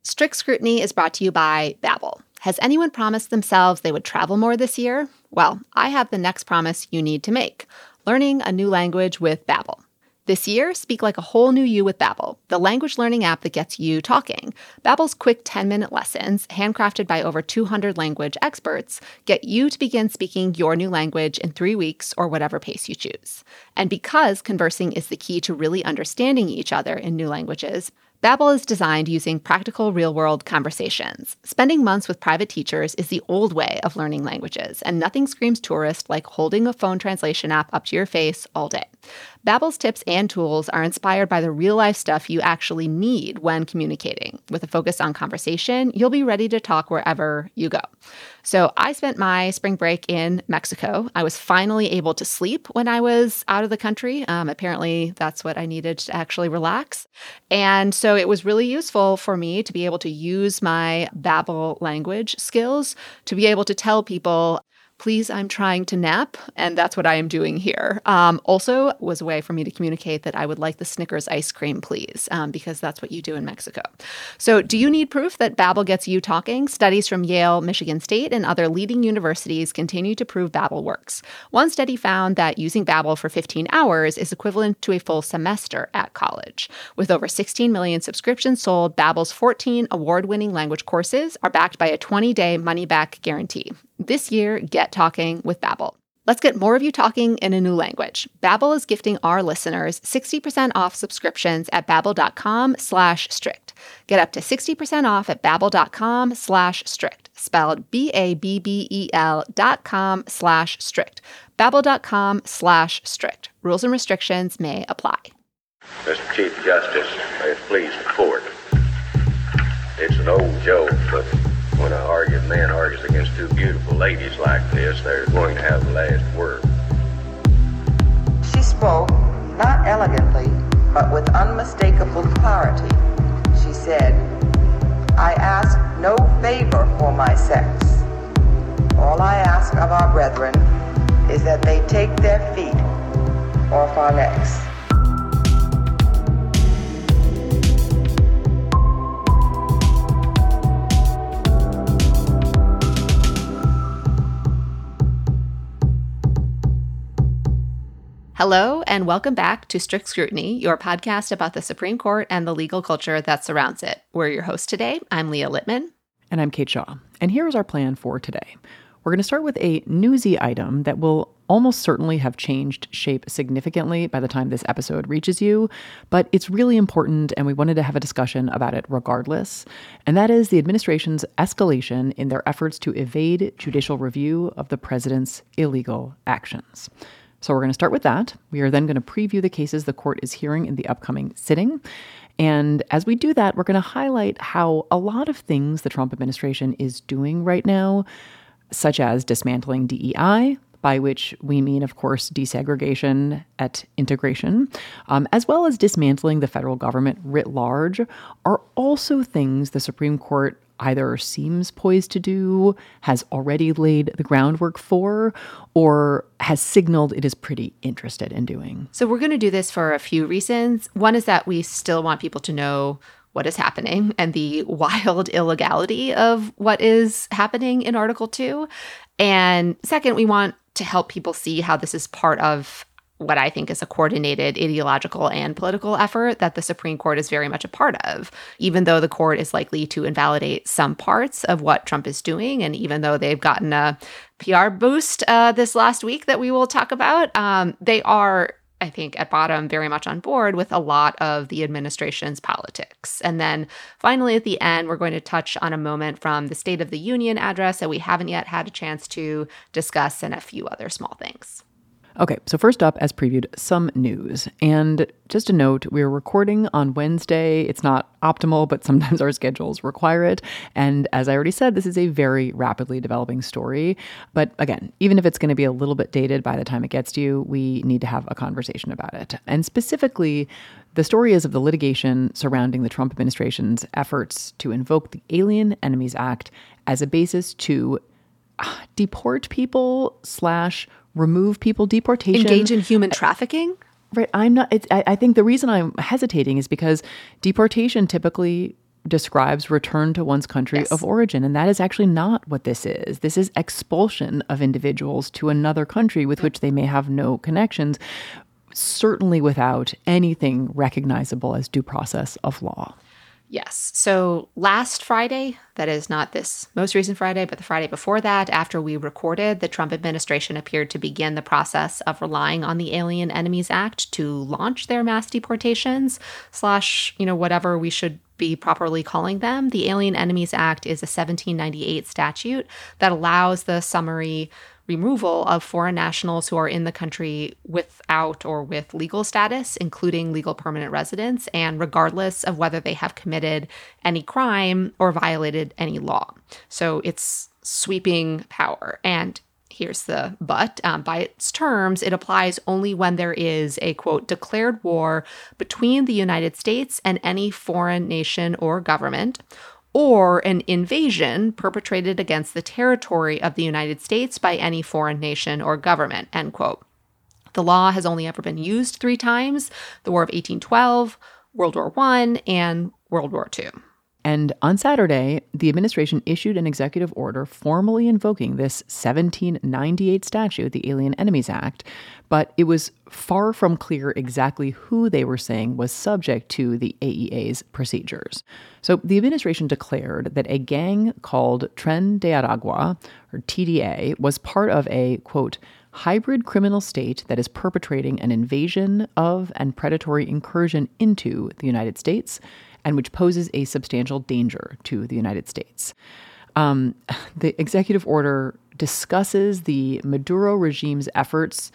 Strict Scrutiny is brought to you by Babbel. Has anyone promised themselves they would travel more this year? Well, I have the next promise you need to make: learning a new language with Babbel. This year, speak like a whole new you with Babbel, the language learning app that gets you talking. Babbel's quick 10-minute lessons, handcrafted by over 200 language experts, get you to begin speaking your new language in 3 weeks or whatever pace you choose. And because conversing is the key to really understanding each other in new languages, Babbel is designed using practical real-world conversations. Spending months with private teachers is the old way of learning languages, and nothing screams tourist like holding a phone translation app up to your face all day. Babbel's tips and tools are inspired by the real-life stuff you actually need when communicating. With a focus on conversation, you'll be ready to talk wherever you go. So I spent my spring break in Mexico. I was finally able to sleep when I was out of the country. Apparently, that's what I needed to actually relax. And so it was really useful for me to be able to use my Babbel language skills to be able to tell people, please, I'm trying to nap, and that's what I am doing here. Also was a way for me to communicate that I would like the Snickers ice cream, please, because that's what you do in Mexico. So do you need proof that Babbel gets you talking? Studies from Yale, Michigan State, and other leading universities continue to prove Babbel works. One study found that using Babbel for 15 hours is equivalent to a full semester at college. With over 16 million subscriptions sold, Babbel's 14 award-winning language courses are backed by a 20-day money-back guarantee. This year, get talking with Babbel. Let's get more of you talking in a new language. Babbel is gifting our listeners 60% off subscriptions at babbel.com/strict. Get up to 60% off at babbel.com/strict. Spelled BABBEL.com/strict. Babbel.com/strict. Rules and restrictions may apply. Mr. Chief Justice, may it please the court. It's an old joke, but when an argued man argues against two beautiful ladies like this, they're going to have the last word. She spoke, not elegantly, but with unmistakable clarity. She said, I ask no favor for my sex. All I ask of our brethren is that they take their feet off our necks. Hello, and welcome back to Strict Scrutiny, your podcast about the Supreme Court and the legal culture that surrounds it. We're your hosts today. I'm Leah Littman. And I'm Kate Shaw. And here's our plan for today. We're going to start with a newsy item that will almost certainly have changed shape significantly by the time this episode reaches you, but it's really important and we wanted to have a discussion about it regardless. And that is the administration's escalation in their efforts to evade judicial review of the president's illegal actions. So we're going to start with that. We are then going to preview the cases the court is hearing in the upcoming sitting. And as we do that, we're going to highlight how a lot of things the Trump administration is doing right now, such as dismantling DEI, by which we mean, of course, desegregation at integration, as well as dismantling the federal government writ large, are also things the Supreme Court either seems poised to do, has already laid the groundwork for, or has signaled it is pretty interested in doing. So we're going to do this for a few reasons. One is that we still want people to know what is happening and the wild illegality of what is happening in Article 2. And second, we want to help people see how this is part of what I think is a coordinated ideological and political effort that the Supreme Court is very much a part of, even though the court is likely to invalidate some parts of what Trump is doing. And even though they've gotten a PR boost this last week that we will talk about, they are, I think, at bottom very much on board with a lot of the administration's politics. And then finally, at the end, we're going to touch on a moment from the State of the Union address that we haven't yet had a chance to discuss, and a few other small things. Okay, so first up, as previewed, some news. And just a note, we're recording on Wednesday. It's not optimal, but sometimes our schedules require it. And as I already said, this is a very rapidly developing story. But again, even if it's going to be a little bit dated by the time it gets to you, we need to have a conversation about it. And specifically, the story is of the litigation surrounding the Trump administration's efforts to invoke the Alien Enemies Act as a basis to deport people / remove people, deportation. Engage in human trafficking? Right. I think the reason I'm hesitating is because deportation typically describes return to one's country of origin. And that is actually not what this is. This is expulsion of individuals to another country with which they may have no connections, certainly without anything recognizable as due process of law. Yes. So last Friday, that is not this most recent Friday, but the Friday before that, after we recorded, the Trump administration appeared to begin the process of relying on the Alien Enemies Act to launch their mass deportations / whatever we should be properly calling them. The Alien Enemies Act is a 1798 statute that allows the summary removal of foreign nationals who are in the country without or with legal status, including legal permanent residence, and regardless of whether they have committed any crime or violated any law. So it's sweeping power. And here's the but. By its terms, it applies only when there is a, quote, declared war between the United States and any foreign nation or government, or an invasion perpetrated against the territory of the United States by any foreign nation or government, end quote. The law has only ever been used 3 times: the War of 1812, World War I, and World War II. And on Saturday, the administration issued an executive order formally invoking this 1798 statute, the Alien Enemies Act, but it was far from clear exactly who they were saying was subject to the AEA's procedures. So the administration declared that a gang called Tren de Aragua, or TDA, was part of a, quote, hybrid criminal state that is perpetrating an invasion of and predatory incursion into the United States, and which poses a substantial danger to the United States. The executive order discusses the Maduro regime's efforts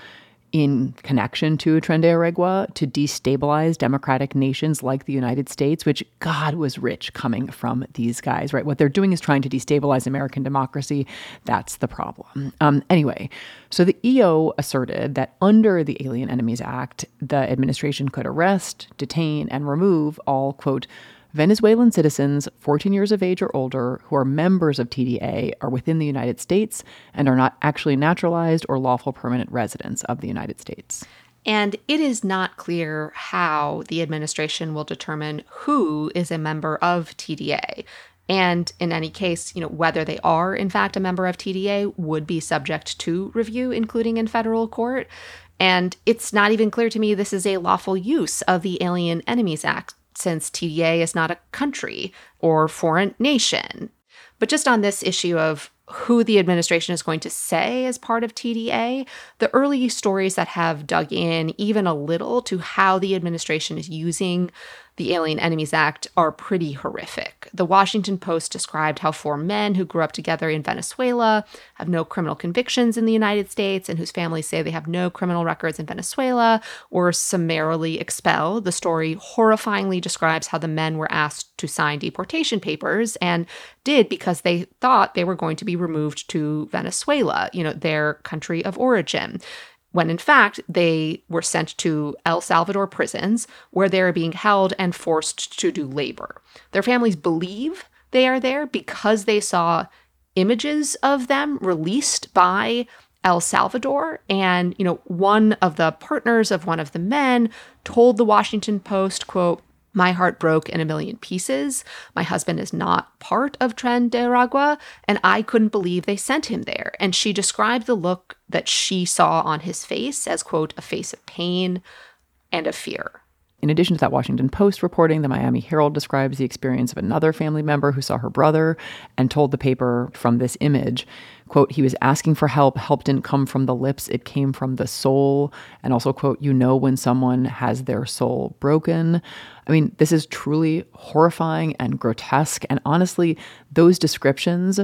in connection to Tren de Aragua to destabilize democratic nations like the United States, which, God, was rich coming from these guys, right? What they're doing is trying to destabilize American democracy. That's the problem. Anyway, so the EO asserted that under the Alien Enemies Act, the administration could arrest, detain, and remove all, quote, Venezuelan citizens 14 years of age or older who are members of TDA are within the United States and are not actually naturalized or lawful permanent residents of the United States. And it is not clear how the administration will determine who is a member of TDA. And in any case, whether they are in fact a member of TDA would be subject to review, including in federal court. And it's not even clear to me this is a lawful use of the Alien Enemies Act, since TDA is not a country or foreign nation. But just on this issue of who the administration is going to say as part of TDA, the early stories that have dug in even a little to how the administration is using the Alien Enemies Act are pretty horrific. The Washington Post described how 4 men who grew up together in Venezuela have no criminal convictions in the United States and whose families say they have no criminal records in Venezuela were summarily expelled. The story horrifyingly describes how the men were asked to sign deportation papers and did because they thought they were going to be removed to Venezuela, their country of origin, when in fact they were sent to El Salvador prisons where they are being held and forced to do labor. Their families believe they are there because they saw images of them released by El Salvador. And, one of the partners of one of the men told the Washington Post, quote, "My heart broke in a million pieces. My husband is not part of Tren de Aragua, and I couldn't believe they sent him there." And she described the look that she saw on his face as, quote, "a face of pain and of fear." In addition to that Washington Post reporting, the Miami Herald describes the experience of another family member who saw her brother and told the paper from this image, quote, "He was asking for help. Help didn't come from the lips. It came from the soul." And also, quote, when someone has their soul broken. I mean, this is truly horrifying and grotesque. And honestly, those descriptions,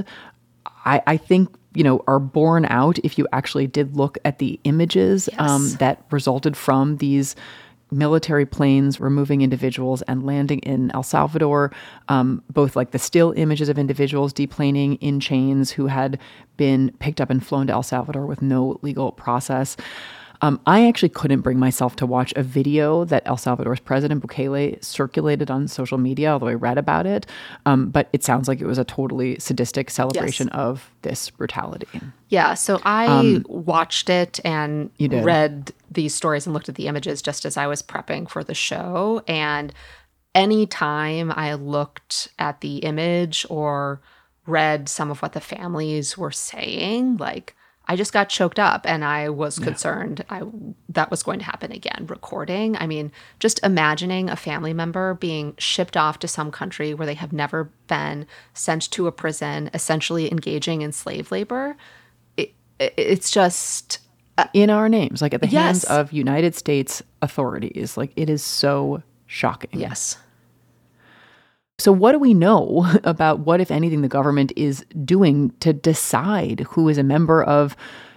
I think, are borne out if you actually did look at the images that resulted from these military planes removing individuals and landing in El Salvador, both like the still images of individuals deplaning in chains who had been picked up and flown to El Salvador with no legal process. I actually couldn't bring myself to watch a video that El Salvador's president, Bukele, circulated on social media, although I read about it. But it sounds like it was a totally sadistic celebration of this brutality. Yeah, so I watched it and read these stories and looked at the images just as I was prepping for the show. And any time I looked at the image or read some of what the families were saying, like, I just got choked up, and I was concerned that was going to happen again. Recording, I mean, just imagining a family member being shipped off to some country where they have never been, sent to a prison, essentially engaging in slave labor. It's just... in our names, like at the hands Yes. of United States authorities. Like, it is so shocking. Yes. So what do we know about what, if anything, the government is doing to decide who is a member of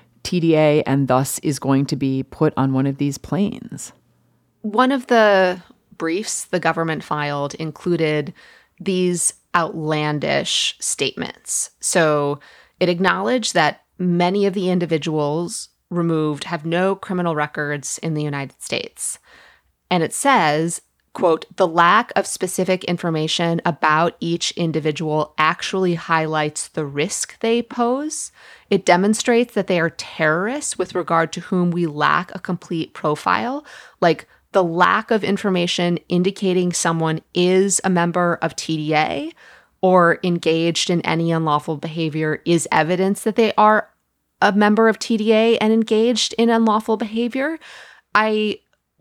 TDA and thus is going to be put on one of these planes? One of the briefs the government filed included these outlandish statements. So it acknowledged that many of the individuals removed have no criminal records in the United States. And it says, quote, the lack of specific information about each individual actually highlights the risk they pose. It demonstrates that they are terrorists with regard to whom we lack a complete profile. Like, the lack of information indicating someone is a member of TDA or engaged in any unlawful behavior is evidence that they are a member of TDA and engaged in unlawful behavior. I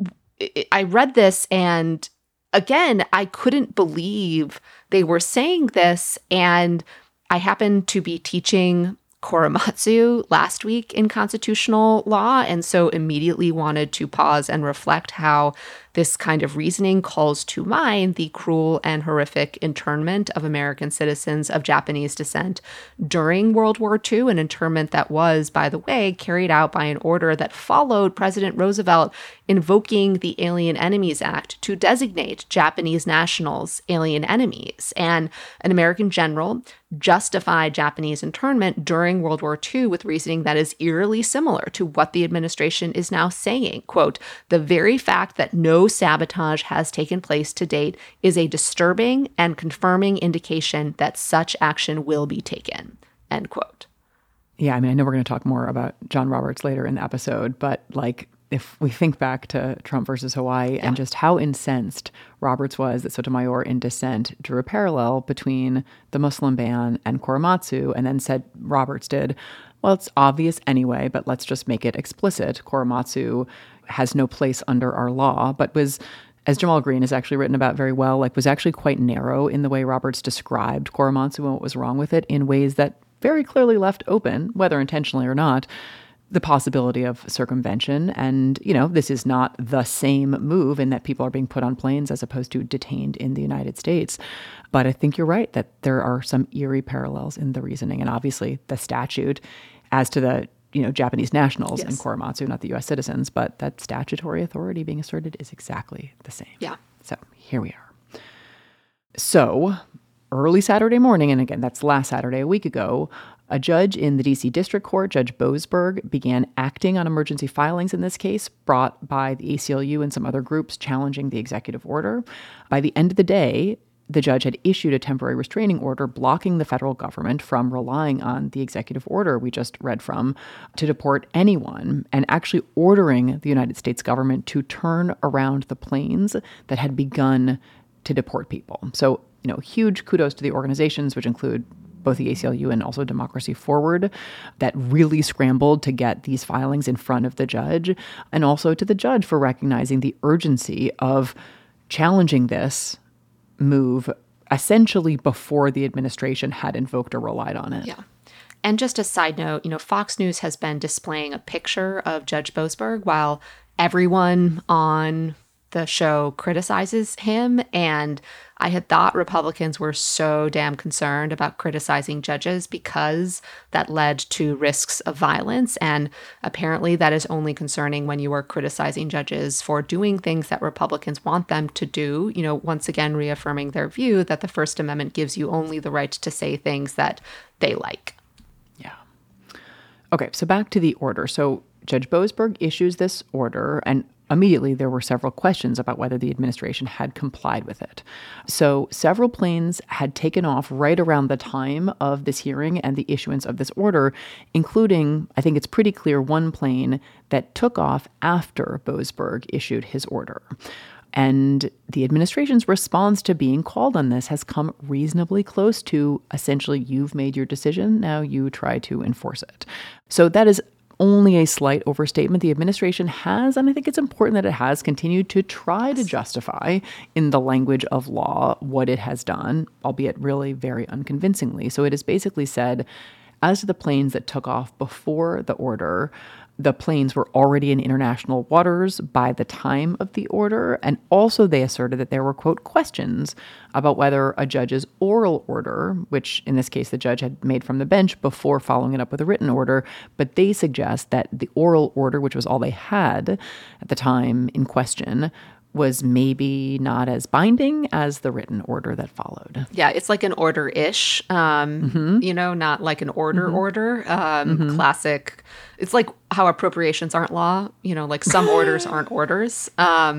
read this, and again, I couldn't believe they were saying this. And I happened to be teaching Korematsu last week in constitutional law, and so immediately wanted to pause and reflect how this kind of reasoning calls to mind the cruel and horrific internment of American citizens of Japanese descent during World War II, an internment that was, by the way, carried out by an order that followed President Roosevelt invoking the Alien Enemies Act to designate Japanese nationals alien enemies. And an American general justified Japanese internment during World War II with reasoning that is eerily similar to what the administration is now saying. Quote, the very fact that no sabotage has taken place to date is a disturbing and confirming indication that such action will be taken. End quote. Yeah, I mean, I know we're going to talk more about John Roberts later in the episode, but like, if we think back to Trump versus Hawaii and just how incensed Roberts was that Sotomayor in dissent drew a parallel between the Muslim ban and Korematsu, and then said, Roberts did, well, it's obvious anyway, but let's just make it explicit. Korematsu has no place under our law, but was, as Jamal Green has actually written about very well, like was actually quite narrow in the way Roberts described Korematsu and what was wrong with it in ways that very clearly left open, whether intentionally or not, the possibility of circumvention. And, you know, this is not the same move in that people are being put on planes as opposed to detained in the United States. But I think you're right that there are some eerie parallels in the reasoning. And obviously the statute as to the, you know, Japanese nationals in Korematsu, not the U.S. citizens, but that statutory authority being asserted is exactly the same. Yeah. So here we are. So early Saturday morning, and again, that's last Saturday, a week ago, a judge in the D.C. District Court, Judge Boasberg, began acting on emergency filings in this case brought by the ACLU and some other groups challenging the executive order. By the end of the day, the judge had issued a temporary restraining order blocking the federal government from relying on the executive order we just read from to deport anyone, and actually ordering the United States government to turn around the planes that had begun to deport people. So, you know, huge kudos to the organizations, which include both the ACLU and also Democracy Forward, that really scrambled to get these filings in front of the judge, and also to the judge for recognizing the urgency of challenging this move essentially before the administration had invoked or relied on it. Yeah. And just a side note, you know, Fox News has been displaying a picture of Judge Boasberg while everyone on the show criticizes him. And I had thought Republicans were so damn concerned about criticizing judges because that led to risks of violence. And apparently that is only concerning when you are criticizing judges for doing things that Republicans want them to do, you know, once again reaffirming their view that the First Amendment gives you only the right to say things that they like. Yeah. Okay, so back to the order. So Judge Boasberg issues this order, and immediately there were several questions about whether the administration had complied with it. So several planes had taken off right around the time of this hearing and the issuance of this order, including, I think it's pretty clear, one plane that took off after Boasberg issued his order. And the administration's response to being called on this has come reasonably close to essentially, you've made your decision, now you try to enforce it. So that is only a slight overstatement. The administration has, and I think it's important that it has, continued to try to justify in the language of law what it has done, albeit really very unconvincingly. So it has basically said, as to the planes that took off before the order, the planes were already in international waters by the time of the order. And also they asserted that there were, quote, questions about whether a judge's oral order, which in this case the judge had made from the bench before following it up with a written order, but they suggest that the oral order, which was all they had at the time in question, was maybe not as binding as the written order that followed. Yeah, it's like an order-ish, not like an order. Classic. It's like how appropriations aren't law, like some orders aren't orders.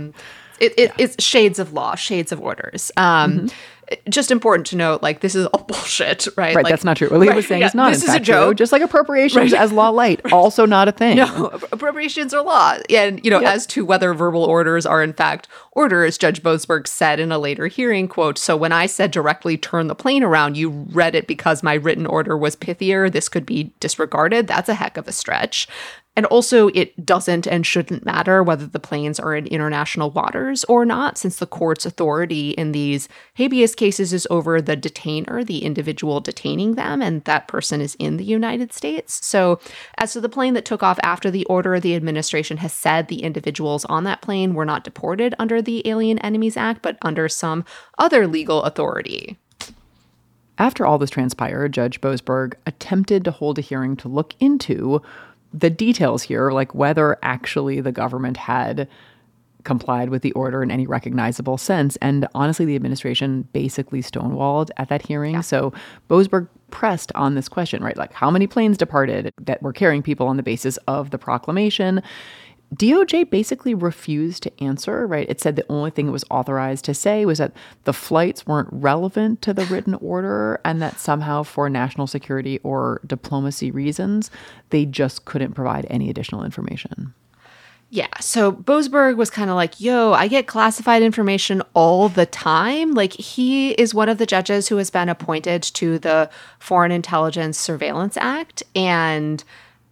It's shades of law, shades of orders. Just important to note, like, this is all bullshit, right? Right, like, that's not true. What Leah was saying is not, this in is fact, a joke. true. Just like appropriations as law light, also not a thing. No, appropriations are law. And, as to whether verbal orders are in fact orders, Judge Boasberg said in a later hearing, quote, "So when I said directly turn the plane around, you read it because my written order was pithier. This could be disregarded. That's a heck of a stretch." And also, it doesn't and shouldn't matter whether the planes are in international waters or not, since the court's authority in these habeas cases is over the detainer, the individual detaining them, and that person is in the United States. So as to the plane that took off after the order, the administration has said the individuals on that plane were not deported under the Alien Enemies Act, but under some other legal authority. After all this transpired, Judge Boasberg attempted to hold a hearing to look into the details here, like whether actually the government had complied with the order in any recognizable sense. And honestly, the administration basically stonewalled at that hearing. Yeah. So Boasberg pressed on this question, right? Like, how many planes departed that were carrying people on the basis of the proclamation? DOJ basically refused to answer, right? It said the only thing it was authorized to say was that the flights weren't relevant to the written order and that somehow for national security or diplomacy reasons, they just couldn't provide any additional information. Yeah, so Boasberg was kind of like, I get classified information all the time. Like, he is one of the judges who has been appointed to the Foreign Intelligence Surveillance Act, and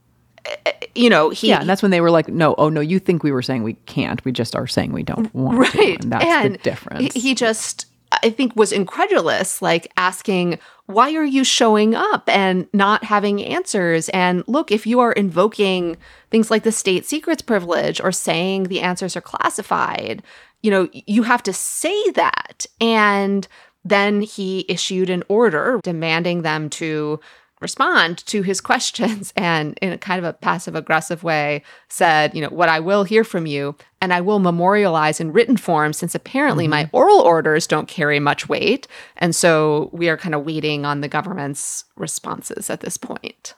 and that's when they were like, no, you think we were saying we can't. We just are saying we don't want to. And that's the difference. He just, I think, was incredulous, like asking, why are you showing up and not having answers? And look, if you are invoking things like the state secrets privilege or saying the answers are classified, you have to say that. And then he issued an order demanding them to respond to his questions, and in a kind of a passive-aggressive way said, what I will hear from you, and I will memorialize in written form, since apparently my oral orders don't carry much weight. And so we are kind of waiting on the government's responses at this point.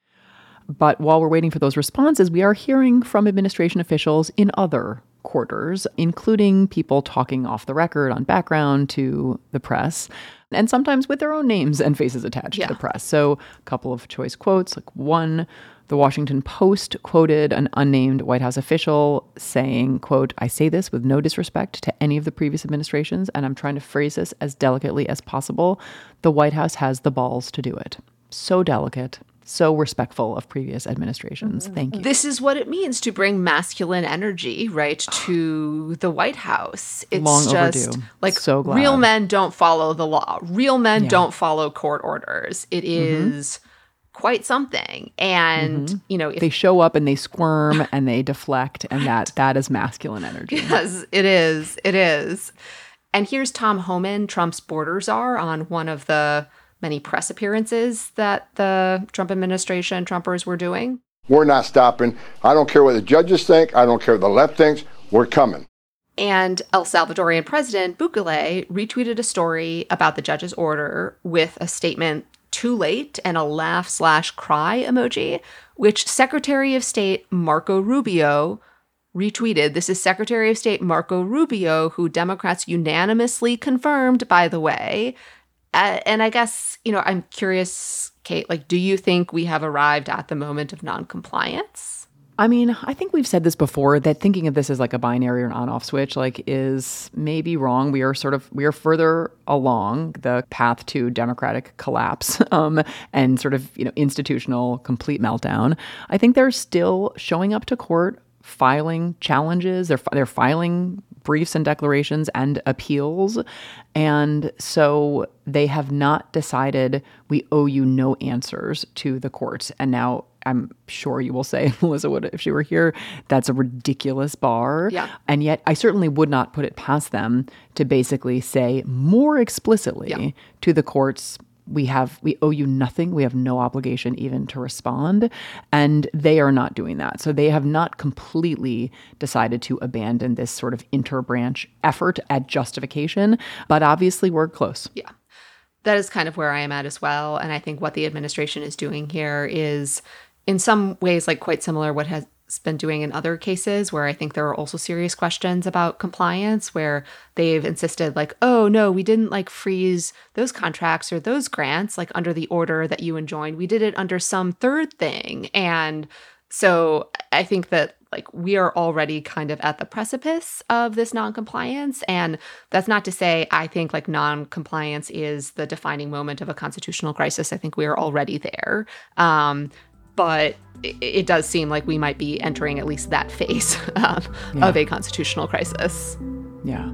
But while we're waiting for those responses, we are hearing from administration officials in other quarters, including people talking off the record on background to the press, and sometimes with their own names and faces attached to the press. So a couple of choice quotes, like one, the Washington Post quoted an unnamed White House official saying, quote, "I say this with no disrespect to any of the previous administrations, and I'm trying to phrase this as delicately as possible. The White House has the balls to do it." So delicate. So respectful of previous administrations. Thank you. This is what it means to bring masculine energy, right, to the White House. It's long just overdue. like, so glad. Real men don't follow the law. Real men don't follow court orders. It is quite something. And, if they show up and they squirm and they deflect, and that is masculine energy. Yes, it is. It is. And here's Tom Homan, Trump's border czar, on one of the many press appearances that the Trump administration, Trumpers were doing. We're not stopping. I don't care what the judges think. I don't care what the left thinks. We're coming. And El Salvadorian President Bukele retweeted a story about the judge's order with a statement, "too late," and a laugh/cry emoji, which Secretary of State Marco Rubio retweeted. This is Secretary of State Marco Rubio, who Democrats unanimously confirmed, by the way. And I guess, I'm curious, Kate, like, do you think we have arrived at the moment of noncompliance? I mean, I think we've said this before, that thinking of this as like a binary or an on-off switch, like, is maybe wrong. We are further along the path to democratic collapse, and sort of, institutional complete meltdown. I think they're still showing up to court, filing challenges. They're filing briefs and declarations and appeals. And so they have not decided, we owe you no answers to the courts. And now I'm sure you will say, Melissa would, if she were here, that's a ridiculous bar. Yeah. And yet I certainly would not put it past them to basically say more explicitly to the courts, we owe you nothing. We have no obligation even to respond. And they are not doing that. So they have not completely decided to abandon this sort of interbranch effort at justification. But obviously we're close. Yeah. That is kind of where I am at as well. And I think what the administration is doing here is in some ways like quite similar what has been doing in other cases, where I think there are also serious questions about compliance, where they've insisted like, oh no, we didn't like freeze those contracts or those grants like under the order that you enjoined. We did it under some third thing. And so I think that like we are already kind of at the precipice of this noncompliance. And that's not to say I think like noncompliance is the defining moment of a constitutional crisis. I think we are already there. But it does seem like we might be entering at least that phase of a constitutional crisis. Yeah.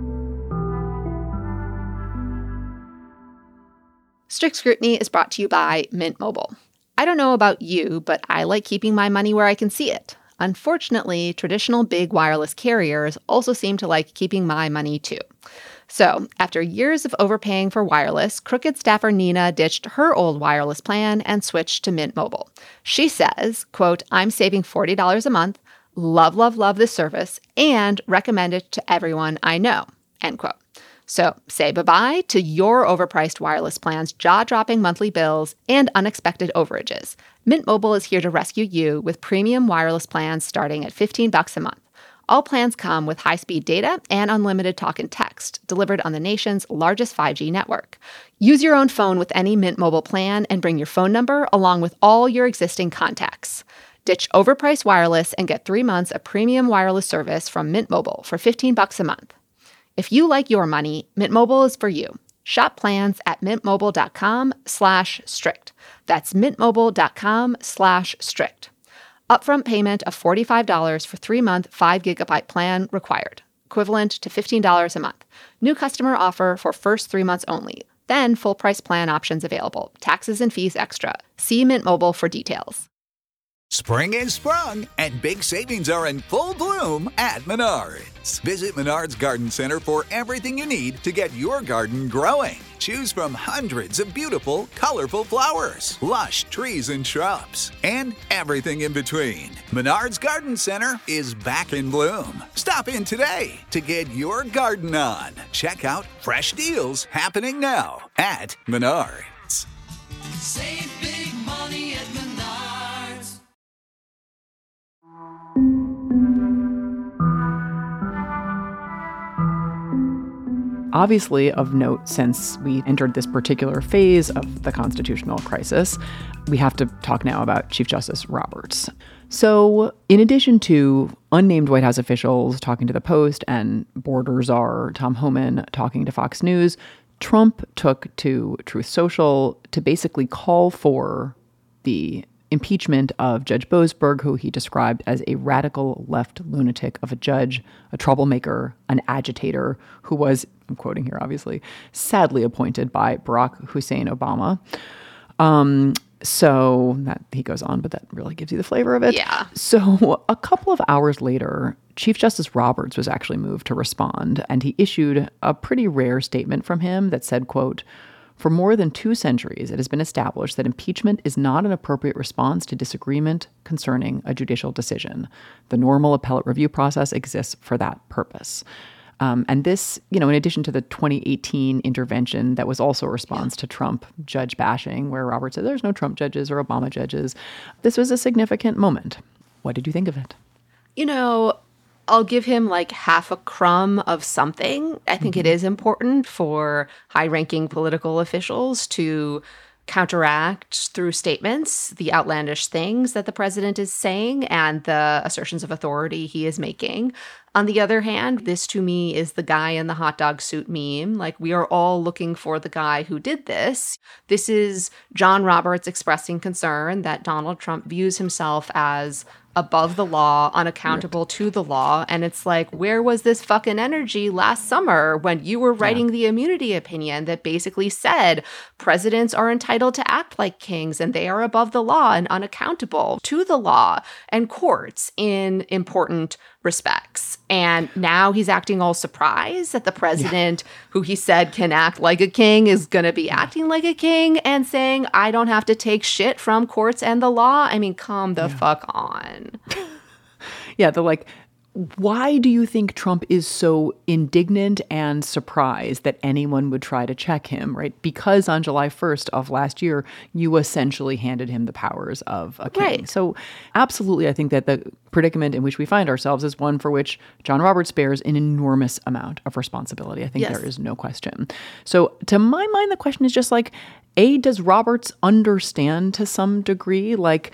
Strict Scrutiny is brought to you by Mint Mobile. I don't know about you, but I like keeping my money where I can see it. Unfortunately, traditional big wireless carriers also seem to like keeping my money too. So, after years of overpaying for wireless, Crooked staffer Nina ditched her old wireless plan and switched to Mint Mobile. She says, quote, I'm saving $40 a month, love this service, and recommend it to everyone I know, end quote. So, say bye-bye to your overpriced wireless plans, jaw-dropping monthly bills, and unexpected overages. Mint Mobile is here to rescue you with premium wireless plans starting at $15 a month. All plans come with high-speed data and unlimited talk and text, delivered on the nation's largest 5G network. Use your own phone with any Mint Mobile plan and bring your phone number along with all your existing contacts. Ditch overpriced wireless and get 3 months of premium wireless service from Mint Mobile for $15 a month. If you like your money, Mint Mobile is for you. Shop plans at mintmobile.com/strict. That's mintmobile.com/strict. Upfront payment of $45 for 3-month 5GB plan required, equivalent to $15 a month. New customer offer for first 3 months only. Then full price plan options available. Taxes and fees extra. See Mint Mobile for details. Spring is sprung, and big savings are in full bloom at Menards. Visit Menards Garden Center for everything you need to get your garden growing. Choose from hundreds of beautiful, colorful flowers, lush trees and shrubs, and everything in between. Menards Garden Center is back in bloom. Stop in today to get your garden on. Check out fresh deals happening now at Menards. Save big money at Menards. Obviously, of note, since we entered this particular phase of the constitutional crisis, we have to talk now about Chief Justice Roberts. So, in addition to unnamed White House officials talking to the Post and border czar Tom Homan talking to Fox News, Trump took to Truth Social to basically call for the impeachment of Judge Boasberg, who he described as a radical left lunatic of a judge, a troublemaker, an agitator, who was, I'm quoting here obviously, sadly appointed by Barack Hussein Obama. So that he goes on, but that really gives you the flavor of it. Yeah. So a couple of hours later, Chief Justice Roberts was actually moved to respond, and he issued a pretty rare statement from him that said, quote, for more than 2 centuries, it has been established that impeachment is not an appropriate response to disagreement concerning a judicial decision. The normal appellate review process exists for that purpose. And this, in addition to the 2018 intervention that was also a response to Trump judge bashing, where Roberts said there's no Trump judges or Obama judges, this was a significant moment. What did you think of it? I'll give him like half a crumb of something. I think it is important for high-ranking political officials to counteract through statements the outlandish things that the president is saying and the assertions of authority he is making. On the other hand, this to me is the guy in the hot dog suit meme. Like, we are all looking for the guy who did this. This is John Roberts expressing concern that Donald Trump views himself as above the law, unaccountable to the law. And it's like, where was this fucking energy last summer when you were writing the immunity opinion that basically said presidents are entitled to act like kings and they are above the law and unaccountable to the law and courts in important respects? And now he's acting all surprised that the president, who he said can act like a king, is going to be acting like a king and saying, I don't have to take shit from courts and the law. I mean, come the fuck on. Yeah, the like, why do you think Trump is so indignant and surprised that anyone would try to check him, right? Because on July 1st of last year, you essentially handed him the powers of a king. Right. So absolutely, I think that the predicament in which we find ourselves is one for which John Roberts bears an enormous amount of responsibility. I think there is no question. So to my mind, the question is just like, A, does Roberts understand to some degree? Like,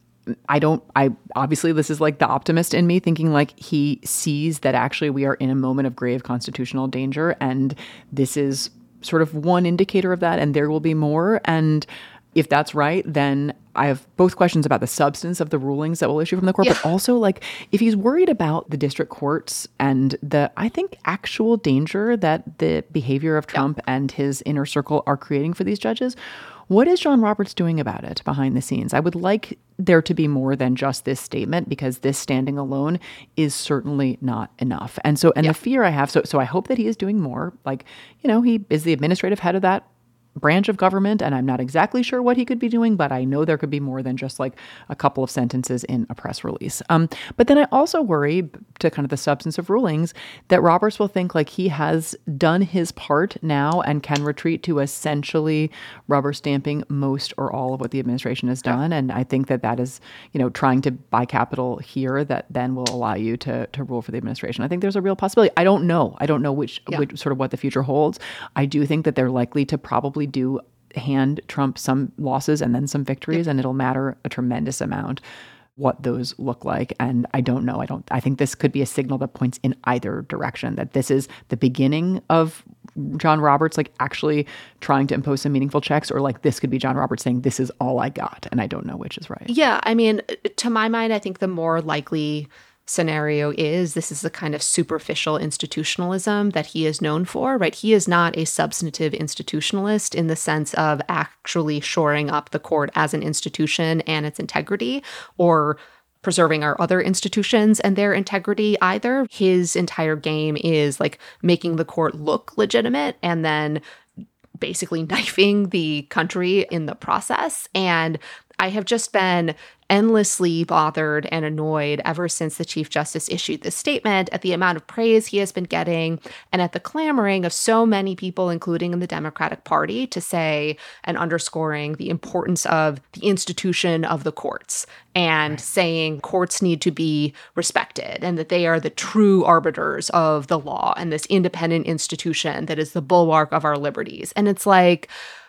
I obviously this is like the optimist in me thinking like he sees that actually we are in a moment of grave constitutional danger. And this is sort of one indicator of that. And there will be more. And if that's right, then I have both questions about the substance of the rulings that will issue from the court, but also like if he's worried about the district courts and the, I think, actual danger that the behavior of Trump and his inner circle are creating for these judges, what is John Roberts doing about it behind the scenes? I would like there to be more than just this statement, because this standing alone is certainly not enough. And so, the fear I have, so I hope that he is doing more. Like, you know, he is the administrative head of that branch of government, and I'm not exactly sure what he could be doing, but I know there could be more than just like a couple of sentences in a press release. But then I also worry, to kind of the substance of rulings, that Roberts will think like he has done his part now and can retreat to essentially rubber stamping most or all of what the administration has done. And I think that that is, you know, trying to buy capital here that then will allow you to rule for the administration. I think there's a real possibility. I don't know which sort of what the future holds. I do think that they're likely to probably do hand Trump some losses and then some victories, and it'll matter a tremendous amount what those look like. And I don't know. I think this could be a signal that points in either direction, that this is the beginning of John Roberts like actually trying to impose some meaningful checks, or like this could be John Roberts saying, this is all I got. And I don't know which is right. Yeah. I mean, to my mind, I think the more likely scenario is this is the kind of superficial institutionalism that he is known for, right? He is not a substantive institutionalist in the sense of actually shoring up the court as an institution and its integrity, or preserving our other institutions and their integrity either. His entire game is like making the court look legitimate and then basically knifing the country in the process. And I have just been endlessly bothered and annoyed ever since the Chief Justice issued this statement at the amount of praise he has been getting and at the clamoring of so many people, including in the Democratic Party, to say and underscoring the importance of the institution of the courts and saying courts need to be respected and that they are the true arbiters of the law and this independent institution that is the bulwark of our liberties. And it's like,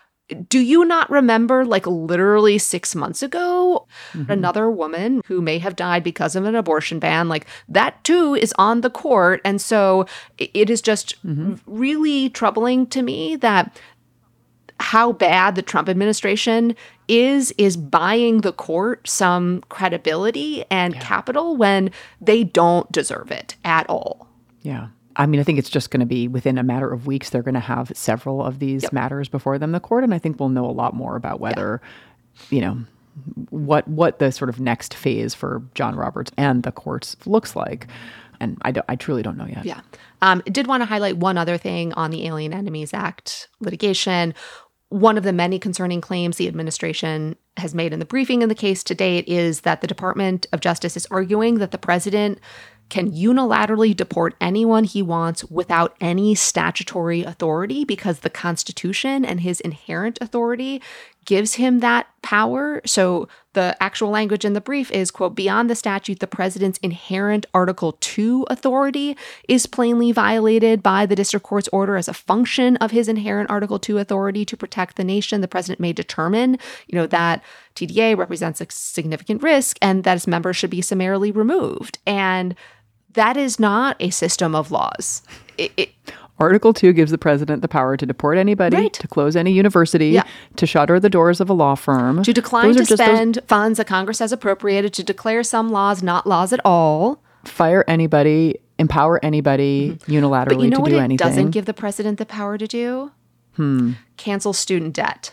do you not remember, like literally 6 months ago, another woman who may have died because of an abortion ban, like that too is on the court. And so it is just really troubling to me that how bad the Trump administration is buying the court some credibility and capital when they don't deserve it at all. Yeah. I mean, I think it's just going to be within a matter of weeks, they're going to have several of these matters before them, the court. And I think we'll know a lot more about whether, you know, what the sort of next phase for John Roberts and the courts looks like. And I truly don't know yet. Yeah. I did want to highlight one other thing on the Alien Enemies Act litigation. One of the many concerning claims the administration has made in the briefing in the case to date is that the Department of Justice is arguing that the president can unilaterally deport anyone he wants without any statutory authority because the Constitution and his inherent authority gives him that power. So the actual language in the brief is, quote, beyond the statute, the president's inherent Article 2 authority is plainly violated by the district court's order. As a function of his inherent Article 2 authority to protect the nation, the president may determine, that TDA represents a significant risk and that its members should be summarily removed. And that is not a system of laws. Article 2 gives the president the power to deport anybody, Right. to close any university, to shutter the doors of a law firm. To decline to spend funds that Congress has appropriated, to declare some laws not laws at all. Fire anybody, empower anybody unilaterally But you know to what do it anything. doesn't give the president the power to do? Cancel student debt.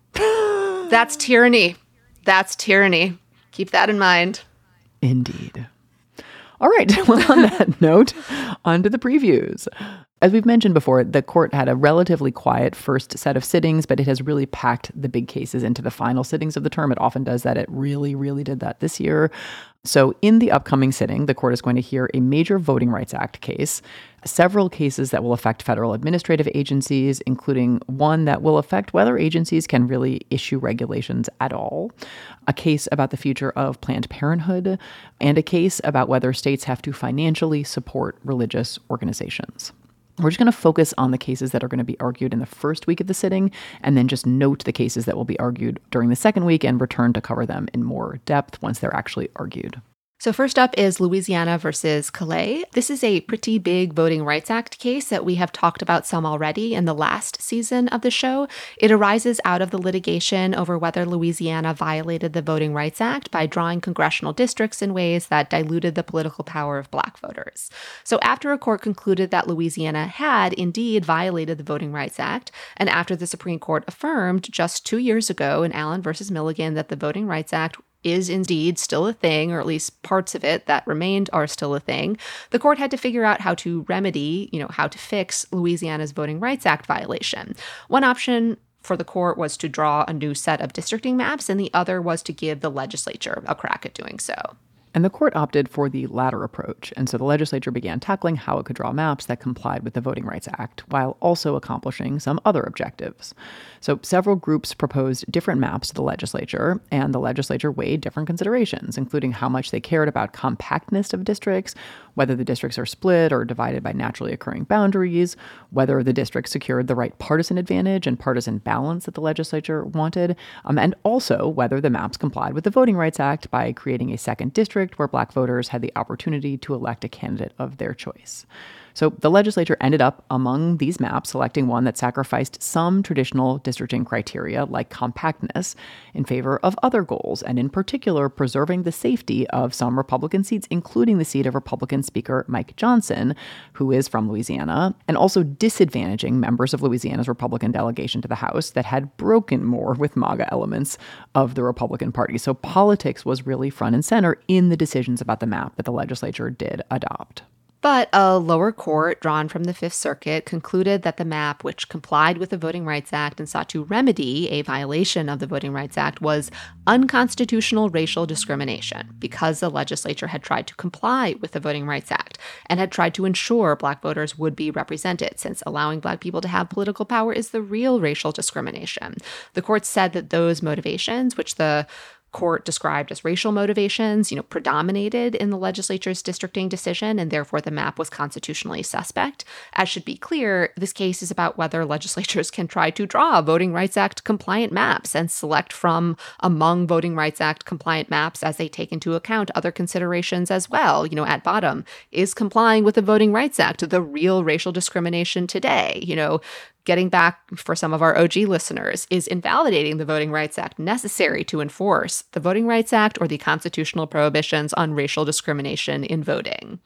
That's tyranny. That's tyranny. Keep that in mind. Indeed. All right. Well, on that note, on to the previews. As we've mentioned before, the court had a relatively quiet first set of sittings, but it has really packed the big cases into the final sittings of the term. It often does that. It really, really did that this year. So in the upcoming sitting, the court is going to hear a major Voting Rights Act case, several cases that will affect federal administrative agencies, including one that will affect whether agencies can really issue regulations at all, a case about the future of Planned Parenthood, and a case about whether states have to financially support religious organizations. We're just going to focus on the cases that are going to be argued in the first week of the sitting, and then just note the cases that will be argued during the second week and return to cover them in more depth once they're actually argued. So first up is Louisiana versus Calais. This is a pretty big Voting Rights Act case that we have talked about some already in the last season of the show. It arises out of the litigation over whether Louisiana violated the Voting Rights Act by drawing congressional districts in ways that diluted the political power of Black voters. So after a court concluded that Louisiana had indeed violated the Voting Rights Act, and after the Supreme Court affirmed just 2 years ago in Allen versus Milligan that the Voting Rights Act is indeed still a thing, or at least parts of it that remained are still a thing, the court had to figure out how to remedy, how to fix Louisiana's Voting Rights Act violation. One option for the court was to draw a new set of districting maps, and the other was to give the legislature a crack at doing so. And the court opted for the latter approach, and so the legislature began tackling how it could draw maps that complied with the Voting Rights Act, while also accomplishing some other objectives. So several groups proposed different maps to the legislature, and the legislature weighed different considerations, including how much they cared about compactness of districts, whether the districts are split or divided by naturally occurring boundaries, whether the districts secured the right partisan advantage and partisan balance that the legislature wanted, and also whether the maps complied with the Voting Rights Act by creating a second district where Black voters had the opportunity to elect a candidate of their choice. So the legislature ended up, among these maps, selecting one that sacrificed some traditional districting criteria, like compactness, in favor of other goals, and in particular, preserving the safety of some Republican seats, including the seat of Republican Speaker Mike Johnson, who is from Louisiana, and also disadvantaging members of Louisiana's Republican delegation to the House that had broken more with MAGA elements of the Republican Party. So politics was really front and center in the decisions about the map that the legislature did adopt. But a lower court drawn from the Fifth Circuit concluded that the map, which complied with the Voting Rights Act and sought to remedy a violation of the Voting Rights Act, was unconstitutional racial discrimination because the legislature had tried to comply with the Voting Rights Act and had tried to ensure Black voters would be represented, since allowing Black people to have political power is the real racial discrimination. The court said that those motivations, which the court described as racial motivations, predominated in the legislature's districting decision, and therefore the map was constitutionally suspect. As should be clear, this case is about whether legislatures can try to draw Voting Rights Act compliant maps and select from among Voting Rights Act compliant maps as they take into account other considerations as well. At bottom, is complying with the Voting Rights Act the real racial discrimination today? Getting back for some of our OG listeners, is invalidating the Voting Rights Act necessary to enforce the Voting Rights Act or the constitutional prohibitions on racial discrimination in voting?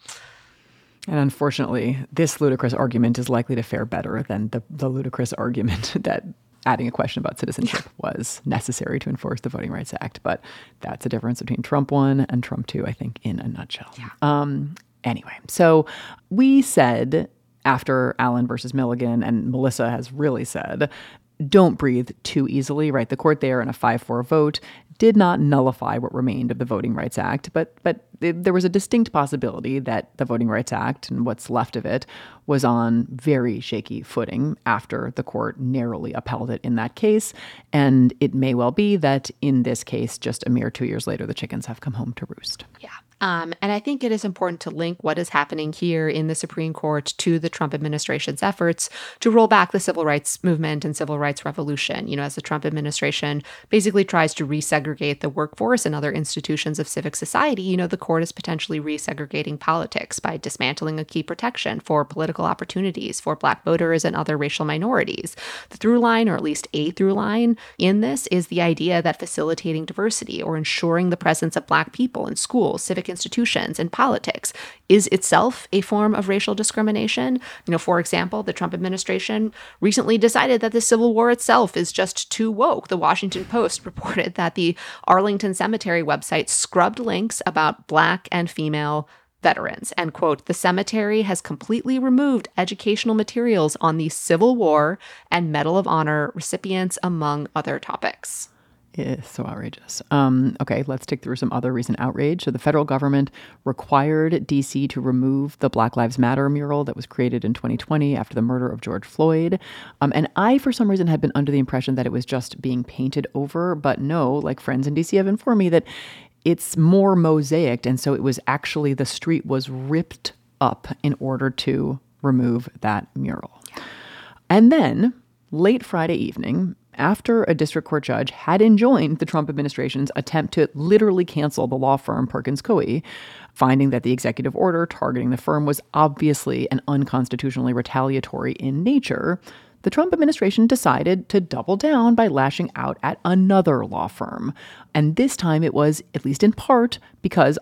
And unfortunately, this ludicrous argument is likely to fare better than the ludicrous argument that adding a question about citizenship was necessary to enforce the Voting Rights Act. But that's a difference between Trump 1 and Trump 2, I think, in a nutshell. Yeah. Anyway, so we said after Allen versus Milligan, and Melissa has really said, don't breathe too easily, right? The court there in a 5-4 vote did not nullify what remained of the Voting Rights Act, but there was a distinct possibility that the Voting Rights Act and what's left of it was on very shaky footing after the court narrowly upheld it in that case. And it may well be that in this case, just a mere 2 years later, the chickens have come home to roost. Yeah. And I think it is important to link what is happening here in the Supreme Court to the Trump administration's efforts to roll back the civil rights movement and civil rights revolution. You know, as the Trump administration basically tries to resegregate the workforce and other institutions of civic society, you know, the court is potentially resegregating politics by dismantling a key protection for political opportunities for Black voters and other racial minorities. The through line, or at least a through line in this, is the idea that facilitating diversity or ensuring the presence of Black people in schools, civic institutions, and politics is itself a form of racial discrimination. You know, for example, the Trump administration recently decided that the Civil War itself is just too woke. The Washington Post reported that the Arlington Cemetery website scrubbed links about Black and female veterans, and quote, "The cemetery has completely removed educational materials on the Civil War and Medal of Honor recipients, among other topics." It's so outrageous. Okay, let's take through some other recent outrage. So the federal government required D.C. to remove the Black Lives Matter mural that was created in 2020 after the murder of George Floyd. And I, for some reason, had been under the impression that it was just being painted over. But no, like friends in D.C. have informed me that it's more mosaicked. And so it was actually, the street was ripped up in order to remove that mural. Yeah. And then late Friday evening, after a district court judge had enjoined the Trump administration's attempt to literally cancel the law firm Perkins Coie, finding that the executive order targeting the firm was obviously and unconstitutionally retaliatory in nature, the Trump administration decided to double down by lashing out at another law firm. And this time it was, at least in part, because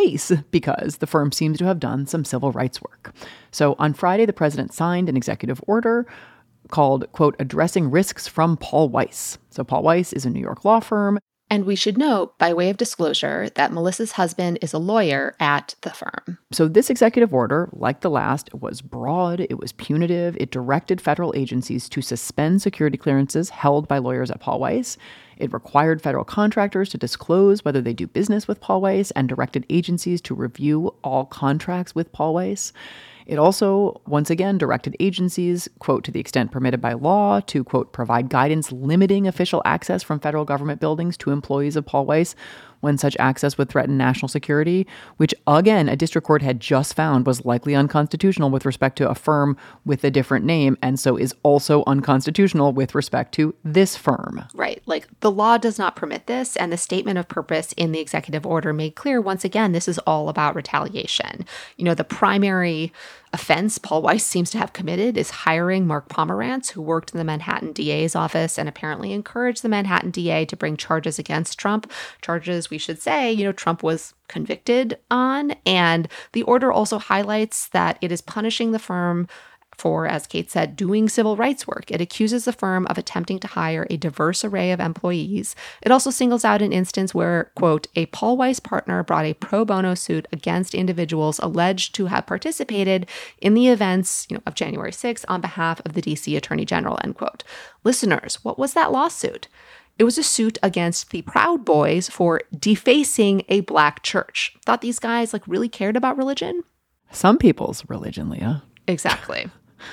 the firm seems to have done some civil rights work. So on Friday, the president signed an executive order called, quote, "Addressing Risks from Paul Weiss." So Paul Weiss is a New York law firm. And we should note, by way of disclosure, that Melissa's husband is a lawyer at the firm. So this executive order, like the last, was broad, it was punitive, it directed federal agencies to suspend security clearances held by lawyers at Paul Weiss. It required federal contractors to disclose whether they do business with Paul Weiss and directed agencies to review all contracts with Paul Weiss. It also, once again, directed agencies, quote, "to the extent permitted by law, to, quote, provide guidance limiting official access from federal government buildings to employees of Paul Weiss when such access would threaten national security," which, again, a district court had just found was likely unconstitutional with respect to a firm with a different name, and so is also unconstitutional with respect to this firm. Right. Like, the law does not permit this, and the statement of purpose in the executive order made clear, once again, this is all about retaliation. You know, the primary offense Paul Weiss seems to have committed is hiring Mark Pomerantz, who worked in the Manhattan DA's office and apparently encouraged the Manhattan DA to bring charges against Trump. Charges, we should say, you know, Trump was convicted on. And the order also highlights that it is punishing the firm for, as Kate said, doing civil rights work. It accuses the firm of attempting to hire a diverse array of employees. It also singles out an instance where, quote, "a Paul Weiss partner brought a pro bono suit against individuals alleged to have participated in the events, you know, of January 6th on behalf of the DC Attorney General," end quote. Listeners, what was that lawsuit? It was a suit against the Proud Boys for defacing a Black church. Thought these guys really cared about religion? Some people's religion, Leah. Exactly.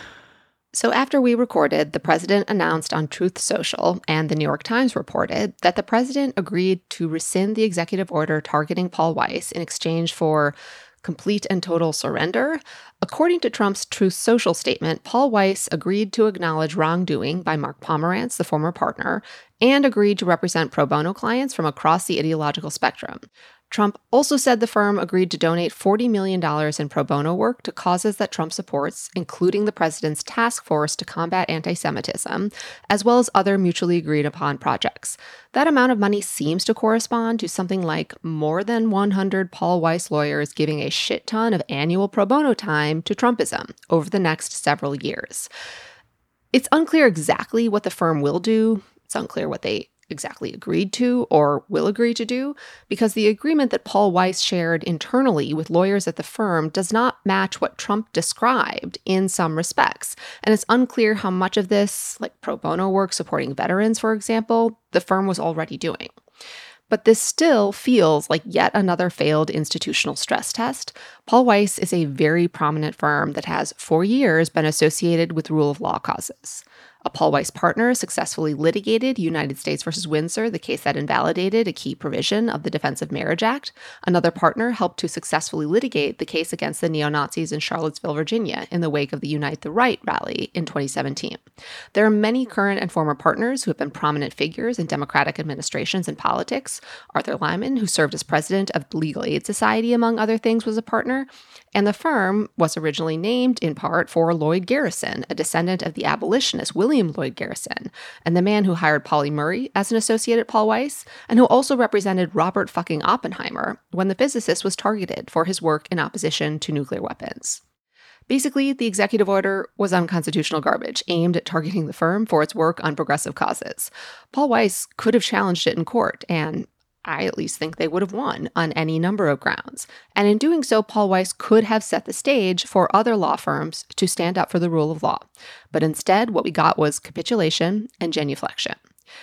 So after we recorded, the president announced on Truth Social, and the New York Times reported, that the president agreed to rescind the executive order targeting Paul Weiss in exchange for complete and total surrender. According to Trump's Truth Social statement, Paul Weiss agreed to acknowledge wrongdoing by Mark Pomerantz, the former partner, and agreed to represent pro bono clients from across the ideological spectrum. Trump also said the firm agreed to donate $40 million in pro bono work to causes that Trump supports, including the president's task force to combat anti-Semitism, as well as other mutually agreed upon projects. That amount of money seems to correspond to something like more than 100 Paul Weiss lawyers giving a shit ton of annual pro bono time to Trumpism over the next several years. It's unclear exactly what the firm will do. It's unclear what they exactly agreed to or will agree to do, because the agreement that Paul Weiss shared internally with lawyers at the firm does not match what Trump described in some respects. And it's unclear how much of this, like pro bono work supporting veterans, for example, the firm was already doing. But this still feels like yet another failed institutional stress test. Paul Weiss is a very prominent firm that has for years been associated with rule of law causes. A Paul Weiss partner successfully litigated United States v. Windsor, the case that invalidated a key provision of the Defense of Marriage Act. Another partner helped to successfully litigate the case against the neo-Nazis in Charlottesville, Virginia, in the wake of the Unite the Right rally in 2017. There are many current and former partners who have been prominent figures in Democratic administrations and politics. Arthur Lyman, who served as president of the Legal Aid Society, among other things, was a partner. And the firm was originally named, in part, for Lloyd Garrison, a descendant of the abolitionist William Lloyd Garrison, and the man who hired Pauli Murray as an associate at Paul Weiss, and who also represented Robert fucking Oppenheimer when the physicist was targeted for his work in opposition to nuclear weapons. Basically, the executive order was unconstitutional garbage, aimed at targeting the firm for its work on progressive causes. Paul Weiss could have challenged it in court, and I at least think they would have won on any number of grounds. And in doing so, Paul Weiss could have set the stage for other law firms to stand up for the rule of law. But instead, what we got was capitulation and genuflection.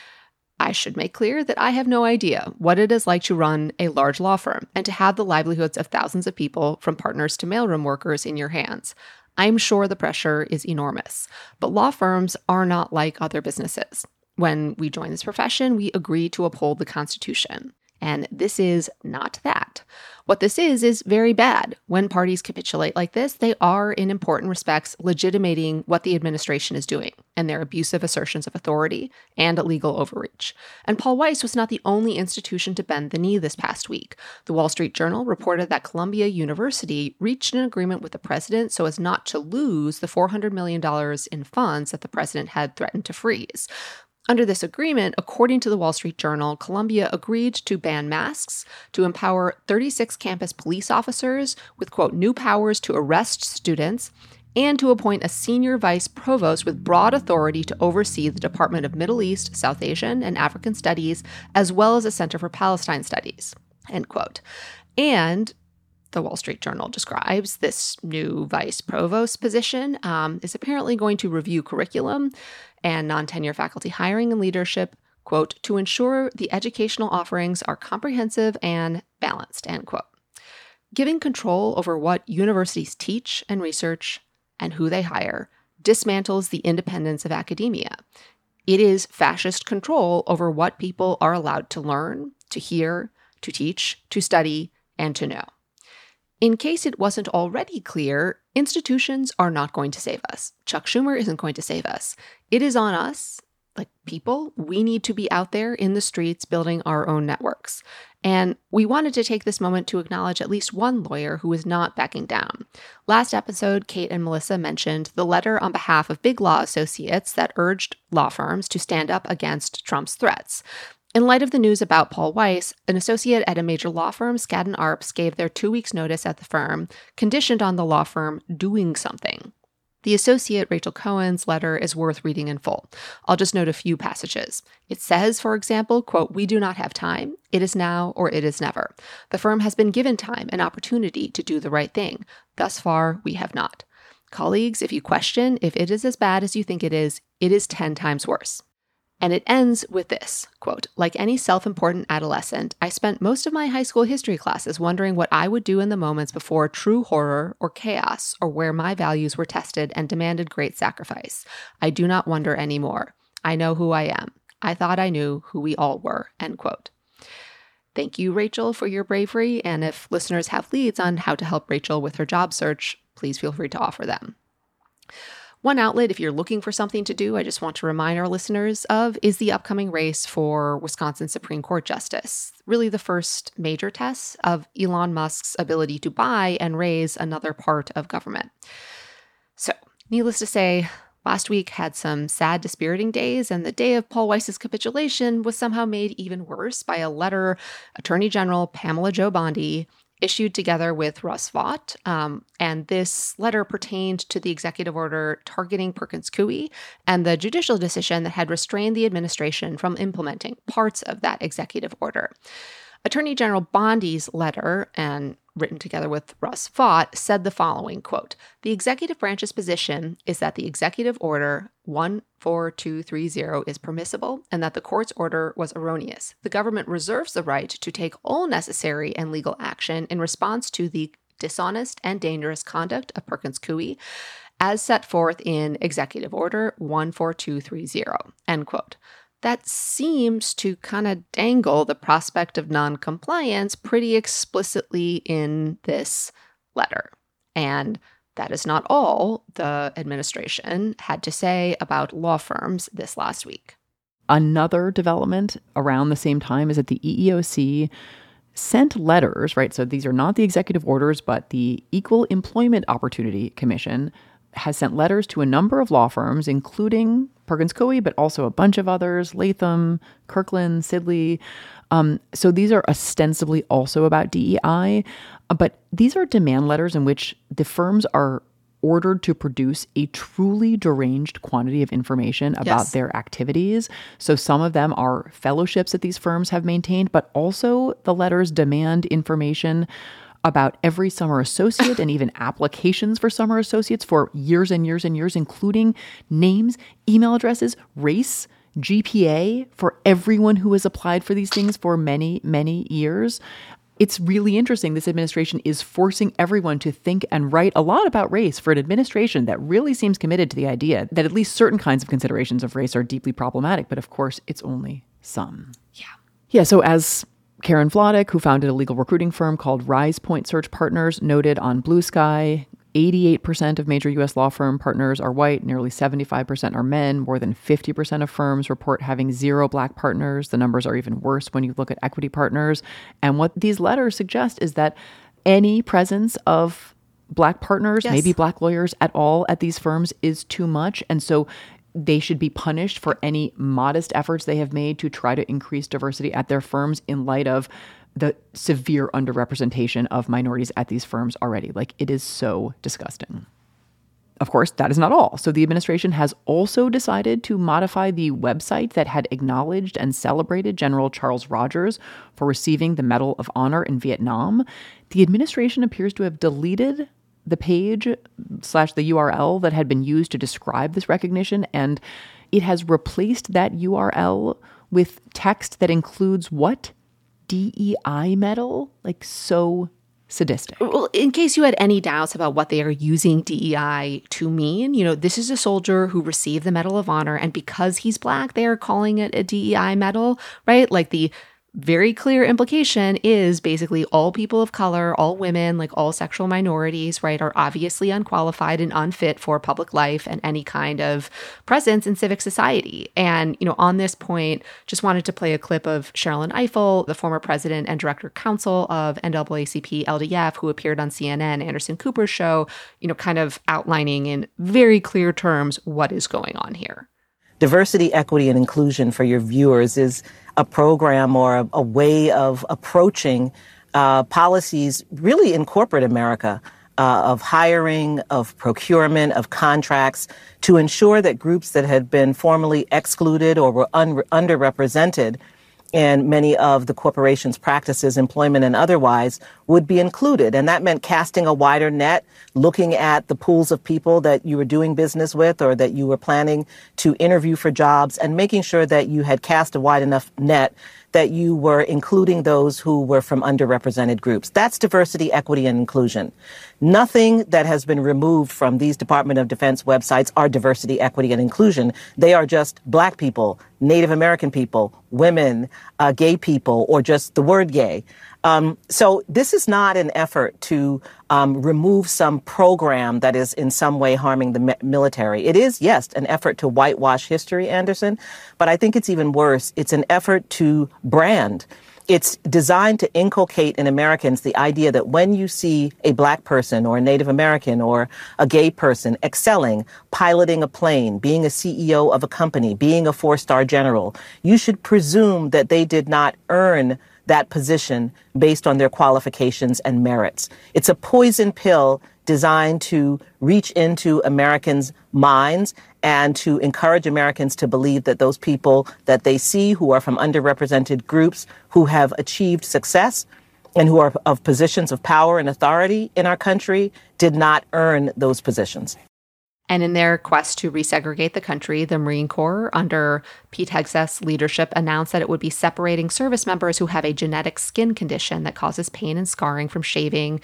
I should make clear that I have no idea what it is like to run a large law firm and to have the livelihoods of thousands of people, from partners to mailroom workers, in your hands. I'm sure the pressure is enormous. But law firms are not like other businesses. When we join this profession, we agree to uphold the Constitution. And this is not that. What this is very bad. When parties capitulate like this, they are, in important respects, legitimating what the administration is doing and their abusive assertions of authority and illegal overreach. And Paul Weiss was not the only institution to bend the knee this past week. The Wall Street Journal reported that Columbia University reached an agreement with the president so as not to lose the $400 million in funds that the president had threatened to freeze. Under this agreement, according to the Wall Street Journal, Columbia agreed to ban masks, to empower 36 campus police officers with, quote, new powers to arrest students, and to appoint a senior vice provost with broad authority to oversee the Department of Middle East, South Asian, and African Studies, as well as a Center for Palestine Studies, end quote. And the Wall Street Journal describes this new vice provost position is apparently going to review curriculum and non-tenure faculty hiring and leadership, quote, to ensure the educational offerings are comprehensive and balanced, end quote. Giving control over what universities teach and research and who they hire dismantles the independence of academia. It is fascist control over what people are allowed to learn, to hear, to teach, to study, and to know. In case it wasn't already clear, institutions are not going to save us. Chuck Schumer isn't going to save us. It is on us, like people. We need to be out there in the streets building our own networks. And we wanted to take this moment to acknowledge at least one lawyer who is not backing down. Last episode, Kate and Melissa mentioned the letter on behalf of Big Law Associates that urged law firms to stand up against Trump's threats. In light of the news about Paul Weiss, an associate at a major law firm, Skadden Arps, gave their 2 weeks' notice at the firm, conditioned on the law firm doing something. The associate, Rachel Cohen's letter, is worth reading in full. I'll just note a few passages. It says, for example, quote, "We do not have time. It is now or it is never. The firm has been given time and opportunity to do the right thing. Thus far, we have not. Colleagues, if you question if it is as bad as you think it is 10 times worse." And it ends with this, quote, "Like any self-important adolescent, I spent most of my high school history classes wondering what I would do in the moments before true horror or chaos, or where my values were tested and demanded great sacrifice. I do not wonder anymore. I know who I am. I thought I knew who we all were," end quote. Thank you, Rachel, for your bravery. And if listeners have leads on how to help Rachel with her job search, please feel free to offer them. One outlet, if you're looking for something to do, I just want to remind our listeners of, is the upcoming race for Wisconsin Supreme Court Justice. Really the first major test of Elon Musk's ability to buy and raise another part of government. So, needless to say, last week had some sad, dispiriting days, and the day of Paul Weiss's capitulation was somehow made even worse by a letter Attorney General Pamela Jo Bondi issued together with Russ Vought. And this letter pertained to the executive order targeting Perkins Coie and the judicial decision that had restrained the administration from implementing parts of that executive order. Attorney General Bondi's letter, and written together with Russ Vought, said the following, quote, "The executive branch's position is that the executive order 14230 is permissible and that the court's order was erroneous. The government reserves the right to take all necessary and legal action in response to the dishonest and dangerous conduct of Perkins Coie as set forth in Executive Order 14230, end quote. That seems to kind of dangle the prospect of noncompliance pretty explicitly in this letter. And that is not all the administration had to say about law firms this last week. Another development around the same time is that the EEOC sent letters, right? So these are not the executive orders, but the Equal Employment Opportunity Commission has sent letters to a number of law firms, including Perkins Coie, but also a bunch of others, Latham, Kirkland, Sidley. So these are ostensibly also about DEI, but these are demand letters in which the firms are ordered to produce a truly deranged quantity of information about their activities. So some of them are fellowships that these firms have maintained, but also the letters demand information about every summer associate and even applications for summer associates for years and years and years, including names, email addresses, race, GPA for everyone who has applied for these things for many, many years. It's really interesting. This administration is forcing everyone to think and write a lot about race for an administration that really seems committed to the idea that at least certain kinds of considerations of race are deeply problematic. But of course, it's only some. Yeah. So as Karen Vlodek, who founded a legal recruiting firm called Rise Point Search Partners, noted on Blue Sky, 88% of major U.S. law firm partners are white, nearly 75% are men, more than 50% of firms report having 0 Black partners. The numbers are even worse when you look at equity partners. And what these letters suggest is that any presence of Black partners, maybe Black lawyers at all at these firms is too much. And so they should be punished for any modest efforts they have made to try to increase diversity at their firms in light of the severe underrepresentation of minorities at these firms already. Like, it is so disgusting. Of course, that is not all. So the administration has also decided to modify the website that had acknowledged and celebrated General Charles Rogers for receiving the Medal of Honor in Vietnam. The administration appears to have deleted the page / the URL that had been used to describe this recognition, and it has replaced that URL with text that includes what? DEI medal? Like, so sadistic. Well, in case you had any doubts about what they are using DEI to mean, this is a soldier who received the Medal of Honor, and because he's Black, they are calling it a DEI medal, right? Like, the very clear implication is basically all people of color, all women, like all sexual minorities, right, are obviously unqualified and unfit for public life and any kind of presence in civic society. And, on this point, just wanted to play a clip of Sherrilyn Ifill, the former president and director counsel of NAACP LDF, who appeared on CNN, Anderson Cooper's show, kind of outlining in very clear terms what is going on here. Diversity, equity, and inclusion for your viewers is a program or a way of approaching policies really in corporate America of hiring, of procurement, of contracts to ensure that groups that had been formerly excluded or were underrepresented in many of the corporation's practices, employment and otherwise, would be included. And that meant casting a wider net, looking at the pools of people that you were doing business with or that you were planning to interview for jobs, and making sure that you had cast a wide enough net that you were including those who were from underrepresented groups. That's diversity, equity, and inclusion. Nothing that has been removed from these Department of Defense websites are diversity, equity, and inclusion. They are just Black people, Native American people, women, gay people, or just the word gay. So this is not an effort to remove some program that is in some way harming the military. It is, yes, an effort to whitewash history, Anderson, but I think it's even worse. It's an effort to brand. It's designed to inculcate in Americans the idea that when you see a Black person or a Native American or a gay person excelling, piloting a plane, being a CEO of a company, being a 4-star general, you should presume that they did not earn that position based on their qualifications and merits. It's a poison pill designed to reach into Americans' minds and to encourage Americans to believe that those people that they see who are from underrepresented groups who have achieved success and who are of positions of power and authority in our country did not earn those positions. And in their quest to resegregate the country, the Marine Corps, under Pete Hegseth's leadership, announced that it would be separating service members who have a genetic skin condition that causes pain and scarring from shaving,